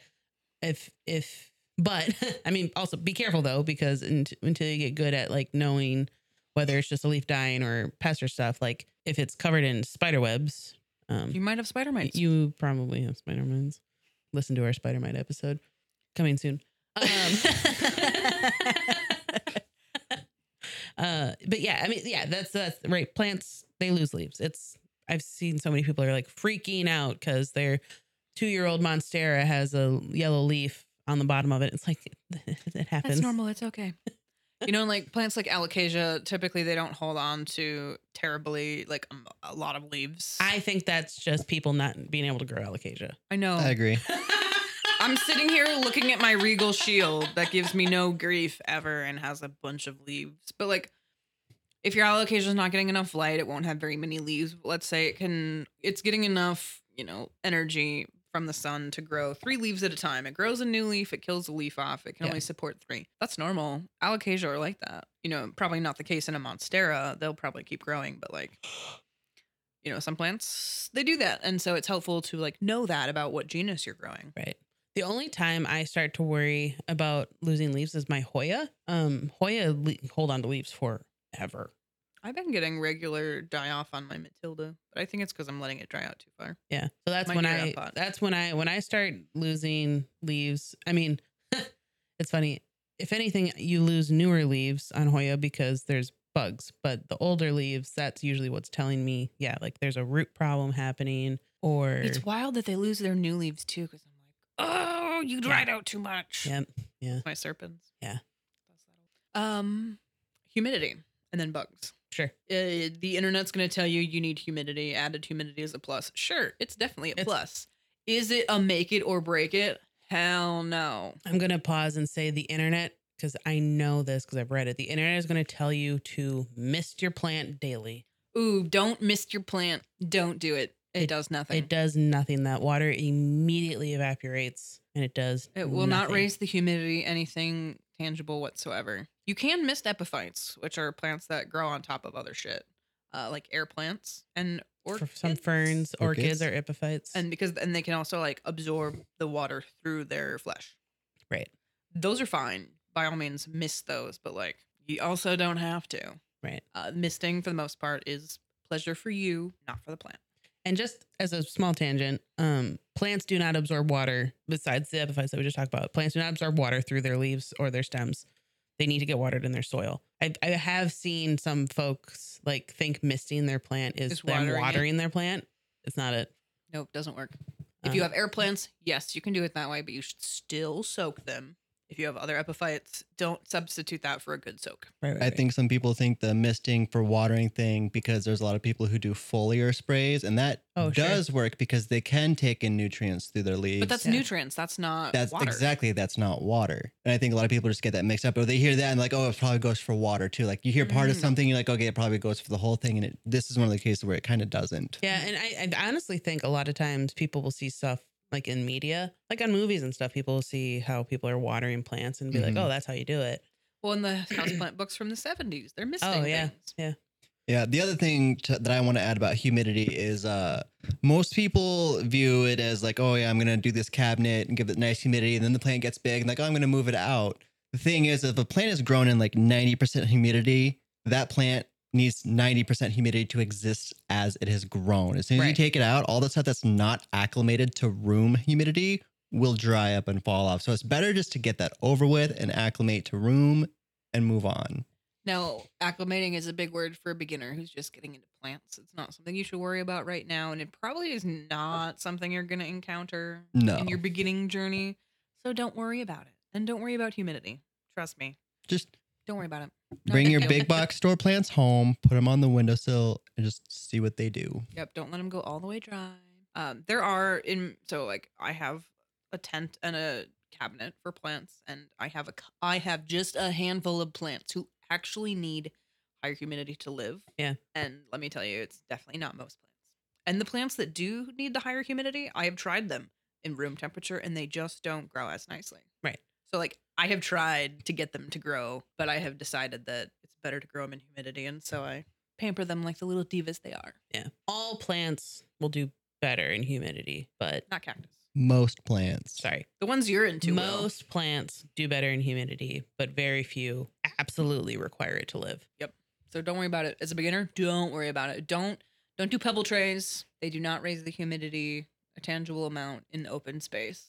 But I mean, also be careful though, because until you get good at like knowing whether it's just a leaf dying or pest or stuff, like if it's covered in spider webs, You might have spider mites. you probably have spider mites. Listen to our spider mite episode coming soon. But yeah, I mean, yeah, that's right. Plants, they lose leaves. I've seen so many people are like freaking out because their 2-year-old Monstera has a yellow leaf on the bottom of it. It's like, it happens. That's normal. It's okay. Like plants like alocasia, typically they don't hold on to terribly like a lot of leaves. I think that's just people not being able to grow alocasia. I know. I agree. I'm sitting here looking at my Regal Shield that gives me no grief ever and has a bunch of leaves. But like, if your alocasia is not getting enough light, it won't have very many leaves. Let's say it's getting enough, energy from the sun to grow 3 leaves at a time. It grows a new leaf, it kills a leaf off. It can only support 3. That's normal. Alocasia are like that. Probably not the case in a Monstera. They'll probably keep growing, but like, some plants, they do that. And so it's helpful to like know that about what genus you're growing. Right. The only time I start to worry about losing leaves is my Hoya. Hoya hold on to leaves forever. I've been getting regular die off on my Matilda, but I think it's because I'm letting it dry out too far. Yeah. So that's Might when need a pot. when I start losing leaves. I mean, it's funny. If anything, you lose newer leaves on Hoya because there's bugs, but the older leaves, that's usually what's telling me, like there's a root problem happening, or It's wild that they lose their new leaves too, because I'm like, oh, you dried out too much. Yep. Yeah. My serpents. Yeah. Humidity. and then bugs. Sure. The internet's going to tell you need humidity. Added humidity is a plus. Sure, it's definitely a plus. Is it a make it or break it? Hell no. I'm going to pause and say the internet, because I know this because I've read it. The internet is going to tell you to mist your plant daily. Ooh, don't mist your plant. Don't do it. It does nothing. It does nothing. That water immediately evaporates, and it does. It will not nothing. raise the humidity, anything tangible whatsoever. You can mist epiphytes, which are plants that grow on top of other shit, like air plants and For some ferns, orchids, or epiphytes. and they can also like absorb the water through their flesh. Right. Those are fine. By all means, mist those, but like you also don't have to. Right. Misting for the most part is pleasure for you, not for the plant. And just as a small tangent, plants do not absorb water besides the epiphytes that we just talked about. Plants do not absorb water through their leaves or their stems. They need to get watered in their soil. I have seen some folks like think misting their plant is Just them watering watering their plant. It's not it. Nope, doesn't work. If you have air plants, yes, you can do it that way, but you should still soak them. If you have other epiphytes, don't substitute that for a good soak. Right, I think some people think the misting for watering thing because there's a lot of people who do foliar sprays, and that does work because they can take in nutrients through their leaves. But that's nutrients. That's not water. That's not water. And I think a lot of people just get that mixed up, or they hear that and like, oh, it probably goes for water too. Like you hear part of something, you're like, okay, it probably goes for the whole thing, and this is one of the cases where it kind of doesn't. Yeah, and I honestly think a lot of times people will see stuff like in media, like on movies and stuff, people will see how people are watering plants and be like, oh, that's how you do it. Well, in the houseplant books from the 70s, they're misting things. Yeah. Yeah. The other thing that I want to add about humidity is most people view it as like, oh, yeah, I'm going to do this cabinet and give it nice humidity. And then the plant gets big and like, oh, I'm going to move it out. The thing is, if a plant is grown in like 90% humidity, that plant needs 90% humidity to exist as it has grown. As soon as you take it out, all the stuff that's not acclimated to room humidity will dry up and fall off. So it's better just to get that over with and acclimate to room and move on. Now, acclimating is a big word for a beginner who's just getting into plants. It's not something you should worry about right now, and it probably is not something you're going to encounter in your beginning journey. So don't worry about it. And don't worry about humidity. Trust me. Just don't worry about it. Bring your big box store plants home, put them on the windowsill, and just see what they do. Yep. Don't let them go all the way dry. I have a tent and a cabinet for plants, and I have just a handful of plants who actually need higher humidity to live. Yeah. And let me tell you, it's definitely not most plants. And the plants that do need the higher humidity, I have tried them in room temperature, and they just don't grow as nicely. Right. So like I have tried to get them to grow, but I have decided that it's better to grow them in humidity. And so I pamper them like the little divas they are. Yeah. All plants will do better in humidity, but not cactus. Most plants. Sorry. The ones you're into. Most plants do better in humidity, but very few absolutely require it to live. Yep. So don't worry about it. As a beginner, don't worry about it. Don't do pebble trays. They do not raise the humidity a tangible amount in open space.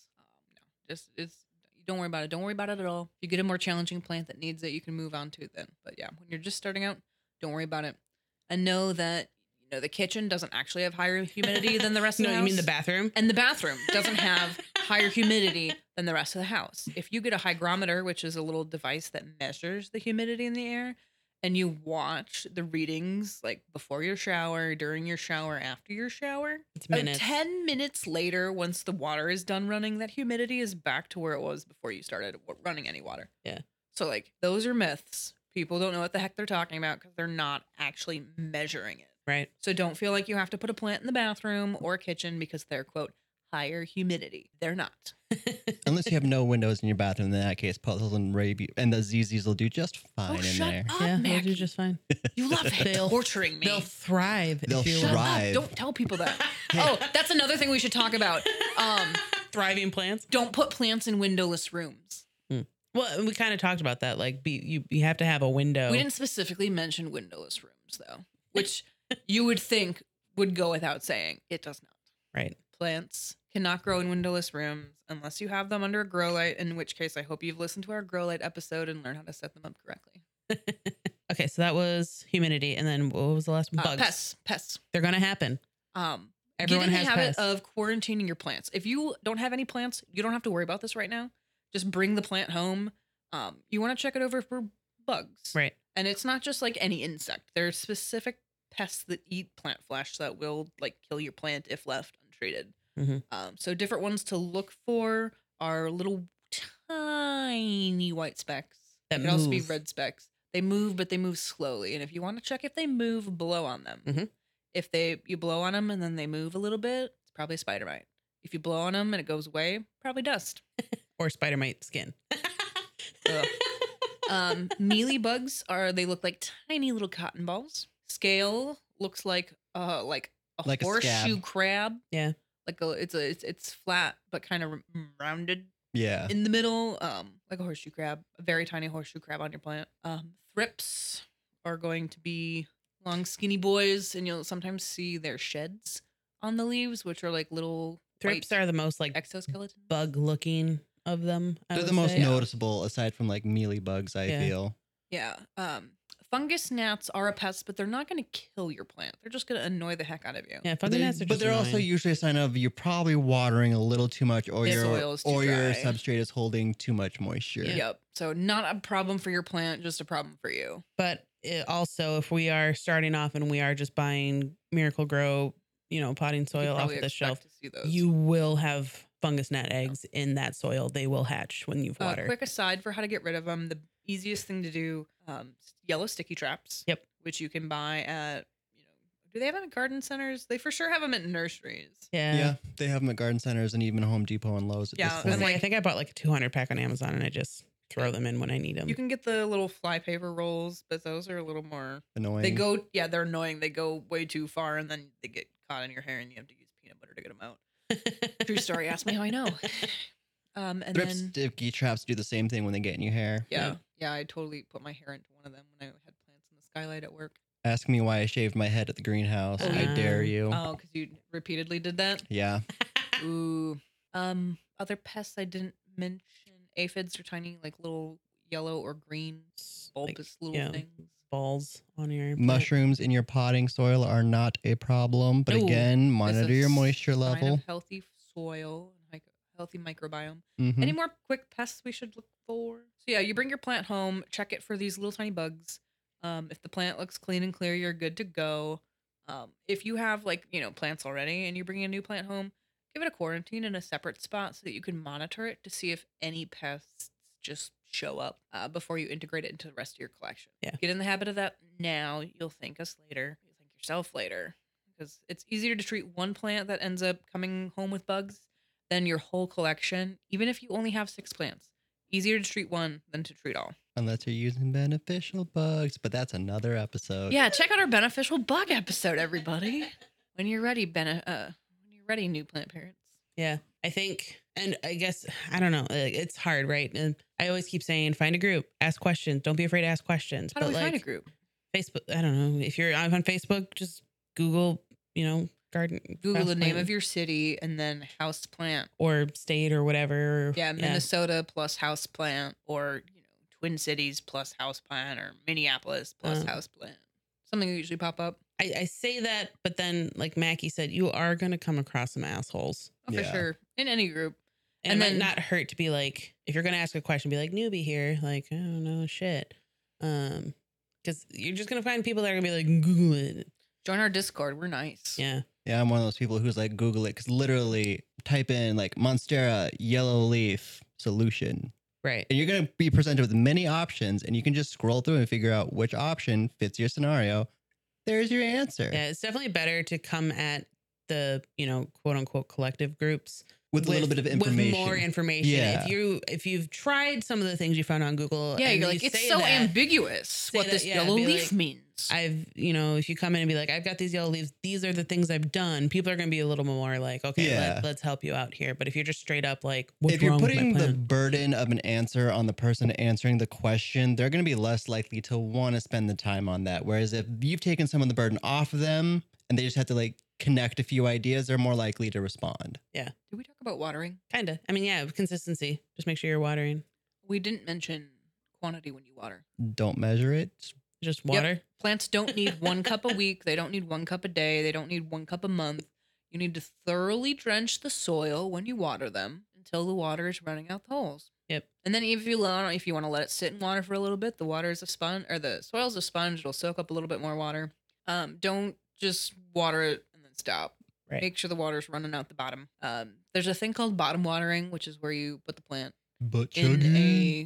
Don't worry about it. Don't worry about it at all. If you get a more challenging plant that needs it, you can move on to then. But yeah, when you're just starting out, don't worry about it. And know that the kitchen doesn't actually have higher humidity than the rest of the house. No, you mean the bathroom? And the bathroom doesn't have higher humidity than the rest of the house. If you get a hygrometer, which is a little device that measures the humidity in the air, and you watch the readings like before your shower, during your shower, after your shower, it's minutes. 10 minutes later, once the water is done running, that humidity is back to where it was before you started running any water. Yeah. So like those are myths. People don't know what the heck they're talking about because they're not actually measuring it. Right. So don't feel like you have to put a plant in the bathroom or kitchen because they're, quote, higher humidity. They're not. Unless you have no windows in your bathroom, in that case, puzzles and and the ZZs will do just fine in shut there. up, Yeah, Maggie. they'll do just fine. You love torturing me. They'll thrive. They'll thrive. Don't tell people that. Oh, that's another thing we should talk about. Thriving plants. Don't put plants in windowless rooms. Well, we kind of talked about that. Like, you have to have a window. We didn't specifically mention windowless rooms, though, which you would think would go without saying. It does not. Right. Plants cannot grow in windowless rooms unless you have them under a grow light, in which case I hope you've listened to our grow light episode and learn how to set them up correctly. Okay, so that was humidity. And then what was the last one? Bugs. Pests. They're going to happen. Everyone get in the has habit pests. of quarantining your plants. If you don't have any plants, you don't have to worry about this right now. Just bring the plant home. You want to check it over for bugs. Right. And it's not just like any insect. There's specific pests that eat plant flesh that will like kill your plant if left untreated. Mhm. So different ones to look for are little tiny white specks. That It could also be move. red specks. They move, but they move slowly. And if you want to check if they move, blow on them. Mhm. If you blow on them and then they move a little bit, it's probably a spider mite. If you blow on them and it goes away, probably dust. Or spider mite skin. Ugh. Mealy bugs they look like tiny little cotton balls. Scale looks like a Like a horseshoe scab. crab. Yeah. It's flat but kind of rounded Yeah. in the middle, like a horseshoe crab, a very tiny horseshoe crab on your plant. Thrips are going to be long, skinny boys, and you'll sometimes see their sheds on the leaves, which are like little Thrips white are the most like exoskeleton. bug looking of them. I They're the would most say. noticeable aside from like mealy bugs, I Yeah. feel. Yeah. Fungus gnats are a pest, but they're not going to kill your plant. They're just going to annoy the heck out of you. Yeah, But, fungal gnats are just they're also annoying. usually a sign of you're probably watering a little too much, or The your soil's too your dry. substrate is holding too much moisture. Yeah. Yep. So not a problem for your plant, just a problem for you. But also, if we are starting off and we are just buying Miracle Grow, potting You soil off probably of the expect shelf, to see those. you will have fungus gnat eggs in that soil. They will hatch when you've watered. Quick aside for how to get rid of them. The easiest thing to do, yellow sticky traps. Yep. Which you can buy at, do they have them at garden centers? They for sure have them at nurseries. Yeah, they have them at garden centers and even Home Depot and Lowe's at Yeah, this I was point. gonna say, like- I think I bought like a 200 pack on Amazon and I just throw them in when I need them. You can get the little fly paper rolls, but those are a little more. Annoying. They're annoying. They go way too far, and then they get caught in your hair, and you have to use peanut butter to get them out. True story. Ask me how I know. And Thrift then sticky traps do the same thing when they get in your hair. yeah, I totally put my hair into one of them when I had plants in the skylight at work. Ask me why I shaved my head at the greenhouse. I dare you. Oh, because you repeatedly did that. Yeah. Ooh. Other pests I didn't mention. Aphids are tiny, like little yellow or green Like, bulbous little things. balls on your plant. Mushrooms in your potting soil are not a problem, but Ooh. again, It's monitor a your moisture sign level. of healthy soil and healthy microbiome. Mhm. Any more quick pests we should look for? So yeah, you bring your plant home, check it for these little tiny bugs. If the plant looks clean and clear, you're good to go. If you have plants already and you bring a new plant home, give it a quarantine in a separate spot so that you can monitor it to see if any pests just show up before you integrate it into the rest of your collection. Yeah. Get in the habit of that now. You'll thank us later. You'll thank yourself later. Because it's easier to treat one plant that ends up coming home with bugs than your whole collection, even if you only have 6 plants. Easier to treat one than to treat all. Unless you're using beneficial bugs, but that's another episode. Yeah, check out our beneficial bug episode, everybody. When you're ready, new plant parents. Yeah, I think, and I guess, I don't know, it's hard, right? And I always keep saying, find a group, ask questions. Don't be afraid to ask questions. How do we find a group? Facebook, I don't know. If you're on Facebook, just Google, garden. Google the name houseplant of your city and then house plant. or state or whatever. Yeah, Minnesota plus house plant, or Twin Cities plus house plant, or Minneapolis plus house plant. Something will usually pop up. I say that, but then, like Mackie said, you are going to come across some assholes. Oh, for Yeah. sure. In any group. And, And it then- might not hurt to be like, if you're going to ask a question, be like, newbie here. Like, I don't know shit. Because you're just going to find people that are going to be like, Google it. Join our Discord. We're nice. Yeah. Yeah, I'm one of those people who's like, Google it, because literally type in like Monstera yellow leaf solution. Right. And you're going to be presented with many options, and you can just scroll through and figure out which option fits your scenario. There's your answer. Yeah. It's definitely better to come at the, quote unquote collective groups With a little bit of information. With more information. Yeah. If you've tried some of the things you found on Google. Yeah, and you're you like, it's say so that, ambiguous what that, this yeah, yellow be leaf like, means. if you come in and be like, I've got these yellow leaves, these are the things I've done. People are going to be a little more like, okay, Yeah. let's help you out here. But if you're just straight up like, what's If you're wrong with my putting the plant? burden of an answer on the person answering the question, they're going to be less likely to want to spend the time on that. Whereas if you've taken some of the burden off of them and they just have to like connect a few ideas, they're more likely to respond. Did we talk about watering? Kind of. I mean, yeah, consistency. Just make sure you're watering. We didn't mention quantity when you water. Don't measure it. Just water. Plants don't need 1 cup a week. They don't need 1 cup a day. They don't need 1 cup a month. You need to thoroughly drench the soil when you water them. until the water is running out the holes. Yep. And then if you want to let it sit in water for a little bit, the water is a sponge, or the soil's a sponge. It'll soak up a little bit more water. Don't just water it and then stop. Right. Make sure the water's running out the bottom. There's a thing called bottom watering, which is where you put the plant But in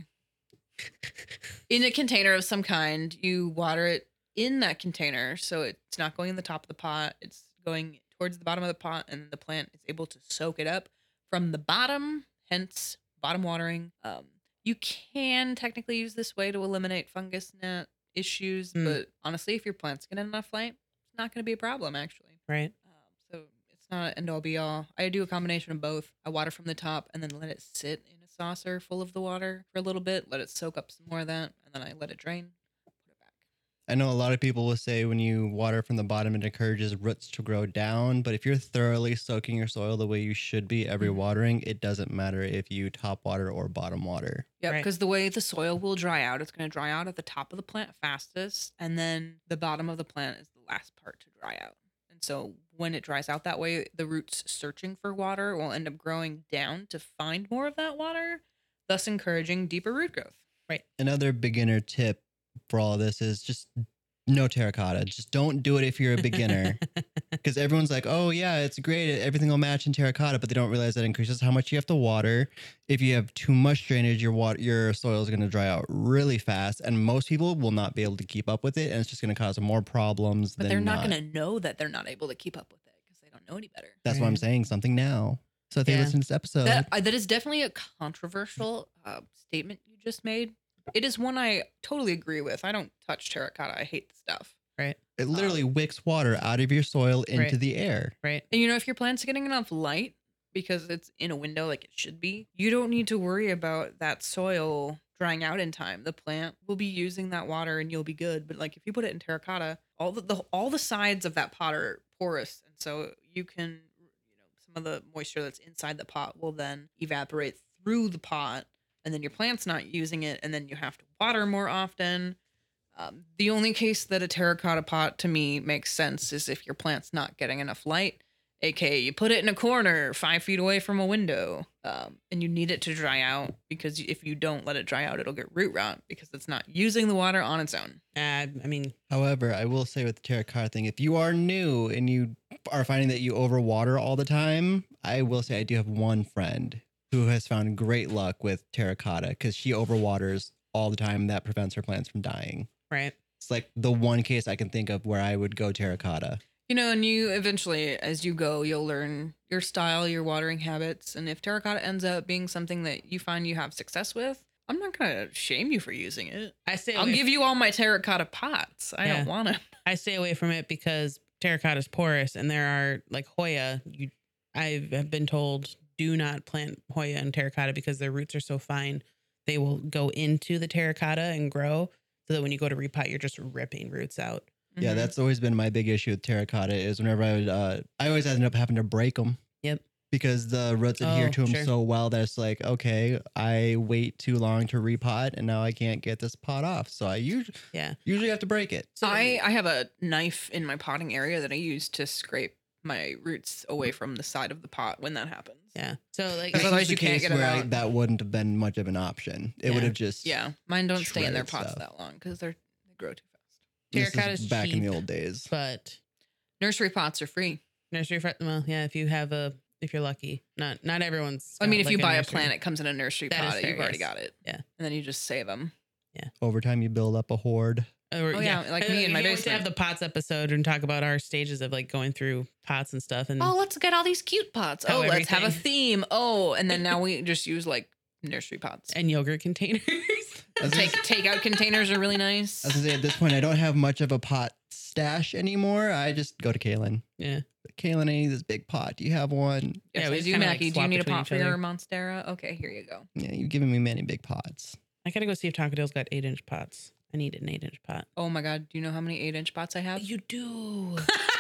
a container of some kind. You water it in that container, so it's not going in the top of the pot. It's going towards the bottom of the pot, and the plant is able to soak it up from the bottom. Hence, bottom watering. You can technically use this way to eliminate fungus gnat issues, but honestly, if your plant's getting enough light, it's not going to be a problem actually. Right. So it's not an end all be all. I do a combination of both. I water from the top and then let it sit in a saucer full of the water for a little bit, let it soak up some more of that, and then I let it drain, put it back. I know a lot of people will say when you water from the bottom, it encourages roots to grow down. But if you're thoroughly soaking your soil the way you should be every watering, it doesn't matter if you top water or bottom water. Yeah, Right. because the way the soil will dry out, it's going to dry out at the top of the plant fastest, and then the bottom of the plant is the last part to dry out. And so when it dries out that way, the roots searching for water will end up growing down to find more of that water, thus encouraging deeper root growth. Another beginner tip for all of this is just no terracotta. Just don't do it if you're a beginner. Because everyone's like, oh, yeah, it's great. Everything will match in terracotta, but they don't realize that increases how much you have to water. If you have too much drainage, your soil is going to dry out really fast. And most people will not be able to keep up with it. And it's just going to cause more problems But than they're not going to know that they're not able to keep up with it because they don't know any better. That's what I'm saying. Something now. So if they Yeah. listen to this episode, That is definitely a controversial statement you just made. It is one I totally agree with. I don't touch terracotta. I hate the stuff. Right. it literally wicks water out of your soil into Right. the air. Right. And if your plant's getting enough light because it's in a window like it should be, you don't need to worry about that soil drying out in time. The plant will be using that water and you'll be good. But like if you put it in terracotta, all the sides of that pot are porous, and so you can, some of the moisture that's inside the pot will then evaporate through the pot, and then your plant's not using it, and then you have to water more often. The only case that a terracotta pot to me makes sense is if your plant's not getting enough light, aka you put it in a corner 5 feet away from a window, and you need it to dry out, because if you don't let it dry out, it'll get root rot because it's not using the water on its own. I mean, However, I will say with the terracotta thing, if you are new and you are finding that you overwater all the time, I will say I do have one friend who has found great luck with terracotta because she overwaters all the time. That prevents her plants from dying. right. It's like the one case I can think of where I would go terracotta. And you eventually, as you go, you'll learn your style, your watering habits. And if terracotta ends up being something that you find you have success with, I'm not going to shame you for using it. I'll give you all my terracotta pots. I don't want to. I stay away from it because terracotta is porous, and there are like Hoya. I have been told do not plant Hoya and terracotta because their roots are so fine. They will go into the terracotta and grow, so that when you go to repot, you're just ripping roots out. Yeah, that's always been my big issue with terracotta is whenever I would, I always ended up having to break them. Yep. Because the roots adhere Oh, to them sure. so well that it's like, okay, I wait too long to repot and now I can't get this pot off. So I usually have to break it. So I have a knife in my potting area that I use to scrape my roots away from the side of the pot when that happens. yeah. So like, Because otherwise This is you the can't case get it where out. that wouldn't have been much of an option. It would Yeah. have just Yeah, mine don't stay in their shredded pots stuff. that long because they grow too fast. this is terracotta's back in the cheap. old days. but Nursery pots are free. nursery, well, yeah, if you're lucky, not everyone's. I mean, got, if like, you buy a nursery. plant, it comes in a nursery That is pot. fair, You've already yes. got it. Yeah. And then you just save them. Over time, you build up a hoard. Or, Oh, yeah, like me in my we always basement. have the pots episode and talk about our stages of like going through pots and stuff. And Oh, let's get all these cute pots. How Let's have a everything- theme. Oh, and then now we just use like nursery pots. and yogurt containers. Takeout containers are really nice. I was gonna say at this point, I don't have much of a pot stash anymore. I just go to Kaylin. Yeah. Kaylin, I need this big pot. Do you have one? Yes, Yeah, we I just do, kinda, like, Mackie. Do you swap need a between pot each for your other. Monstera? Okay, here you go. Yeah, you've given me many big pots. I gotta go see if Taco Dale's got 8-inch pots. I need an 8-inch pot. Oh my God. Do you know how many 8-inch pots I have? You do.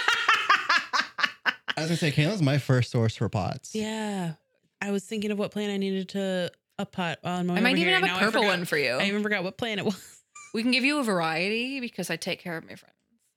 I was gonna say Kaylin's my first source for pots. Yeah. I was thinking of what plant I needed to a pot. Oh, I might even have a purple one for you. I even forgot what plant it was. We can give you a variety because I take care of my friends.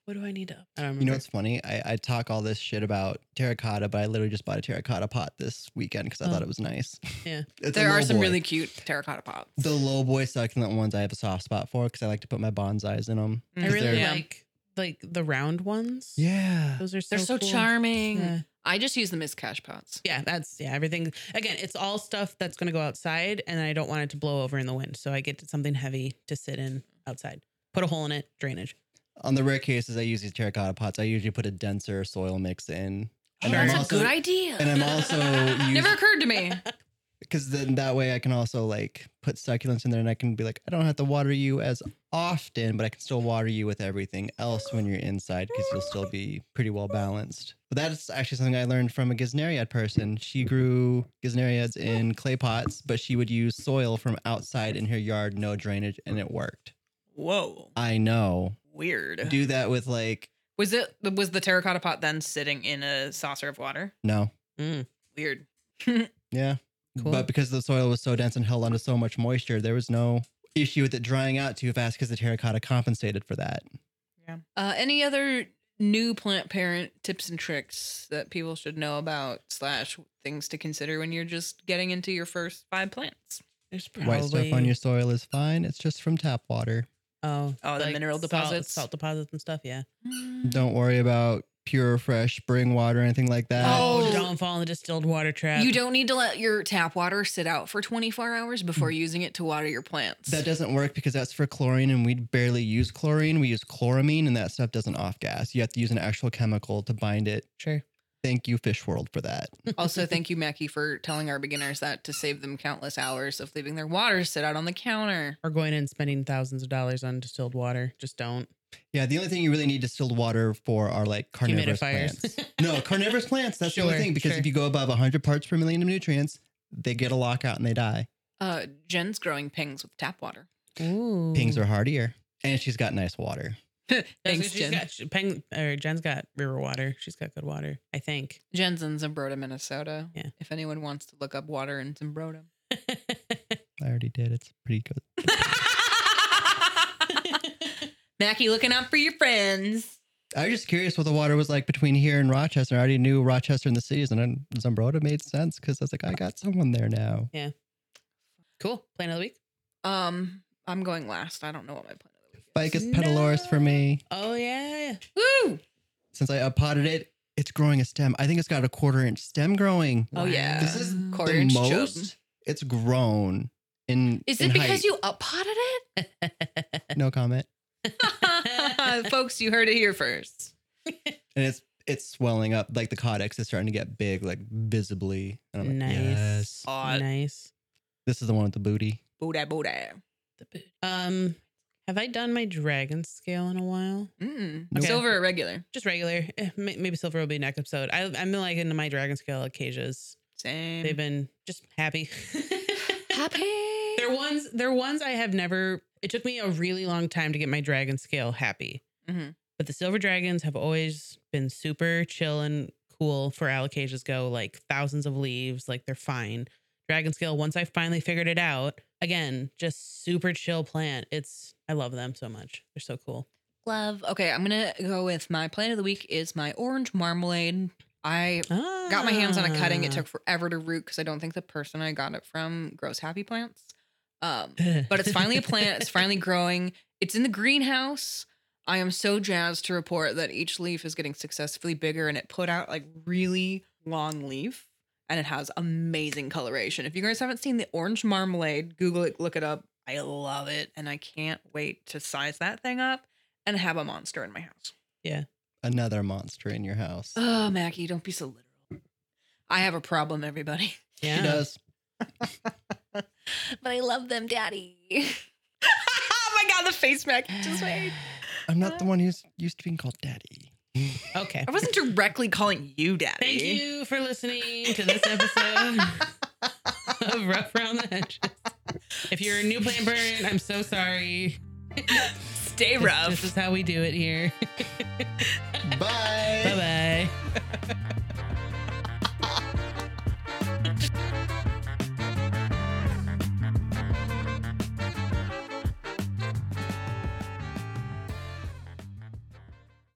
What do I need to up? I don't remember. You know what's funny? I talk all this shit about terracotta, but I literally just bought a terracotta pot this weekend because I thought it was nice. Yeah. It's a There are low some boy. really cute terracotta pots. The low boy succulent ones I have a soft spot for because I like to put my bonsais in them. I Mm. really Yeah. like the round ones. Yeah. Those are They're so cool. charming. Yeah. I just use them as cash pots. Yeah, everything. Again, it's all stuff that's going to go outside, and I don't want it to blow over in the wind. So I get something heavy to sit in outside. Put a hole in it, drainage. On the rare cases I use these terracotta pots, I usually put a denser soil mix in. And That's I'm a also, good idea. And I'm also Never using, occurred to me. because then that way I can also like put succulents in there and I can be like, I don't have to water you as often, but I can still water you with everything else when you're inside because you'll still be pretty well balanced. But that's actually something I learned from a Gisneriad person. She grew Gisneriads in clay pots, but she would use soil from outside in her yard, no drainage, and it worked. Whoa. I know. Weird. Do that with like, Was the terracotta pot then sitting in a saucer of water? no. Mm. Weird. Yeah. Cool. But because the soil was so dense and held onto so much moisture, there was no issue with it drying out too fast because the terracotta compensated for that. Yeah. Any other new plant parent tips and tricks that people should know about / things to consider when you're just getting into your first 5 plants? There's White stuff on your soil is fine. It's just from tap water. Oh, the mineral deposits? salt deposits and stuff. Yeah. Don't worry about pure, fresh spring water or anything like that. Oh. Don't fall in the distilled water trap. You don't need to let your tap water sit out for 24 hours before using it to water your plants. That doesn't work because that's for chlorine and we barely use chlorine. We use chloramine and that stuff doesn't off gas. You have to use an actual chemical to bind it. Sure. Thank you, Fish World, for that. Also, thank you, Mackie, for telling our beginners that to save them countless hours of leaving their water sit out on the counter. Or going and spending thousands of dollars on distilled water. Just don't. Yeah, the only thing you really need distilled water for are like carnivorous Humidifiers. plants. No, carnivorous plants. That's the only Sure, thing because sure. if you go above 100 parts per million of nutrients, they get a lockout and they die. Jen's growing pings with tap water. Ooh. Pings are hardier. And she's got nice water. Thanks, Jen. Jen's got river water. She's got good water, I think. Jen's in Zimbrota, Minnesota. Yeah. If anyone wants to look up water in Zimbrota. I already did. It's pretty good. Mackie looking out for your friends. I was just curious what the water was like between here and Rochester. I already knew Rochester and the cities, and then Zimbrota made sense because I was like, I got someone there now. Cool. Plan of the week. I'm going last. I don't know what my plan of the week is. Ficus pedaloris for me. Oh, yeah. Woo! Since I uppotted it, it's growing a stem. I think it's got a 1/4 inch stem growing. Oh yeah. This is Quarter the inch most chub. it's grown in. Is in it because height. you uppotted it? No comment. Folks, you heard it here first. And it's swelling up like the codex is starting to get big, like visibly. And I'm like, Nice. yes. Nice. This is the one with the booty. Booty. Have I done my dragon scale in a while? Nope. Silver or regular? Just regular. Maybe silver will be next episode. I've been like into my dragon scale occasions. Same. They've been just happy. happy. They're ones I have never. It took me a really long time to get my dragon scale happy. Mhm. But the silver dragons have always been super chill and cool for allocations go, like thousands of leaves, like they're fine. Dragon scale, once I finally figured it out, again, just super chill plant. I love them so much. They're so cool. Love. Okay, I'm gonna go with my plan of the week is my orange marmalade. I got my hands on a cutting. It took forever to root because I don't think the person I got it from grows happy plants. But it's finally a plant. It's finally growing. It's in the greenhouse. I am so jazzed to report that each leaf is getting successfully bigger and it put out like really long leaf and it has amazing coloration. If you guys haven't seen the orange marmalade, Google it, look it up. I love it. And I can't wait to size that thing up and have a monster in my house. Yeah. Another monster in your house. Oh, Mackie, don't be so literal. I have a problem, everybody. Yeah. She does. But I love them, Daddy. Oh my God, the face Mackie just made. I'm not the one who's used to being called daddy. Okay. I wasn't directly calling you Daddy. Thank you for listening to this episode of Rough Around the Hedges. If you're a new plant parent, I'm so sorry. Stay rough. This is how we do it here. Bye. Bye-bye.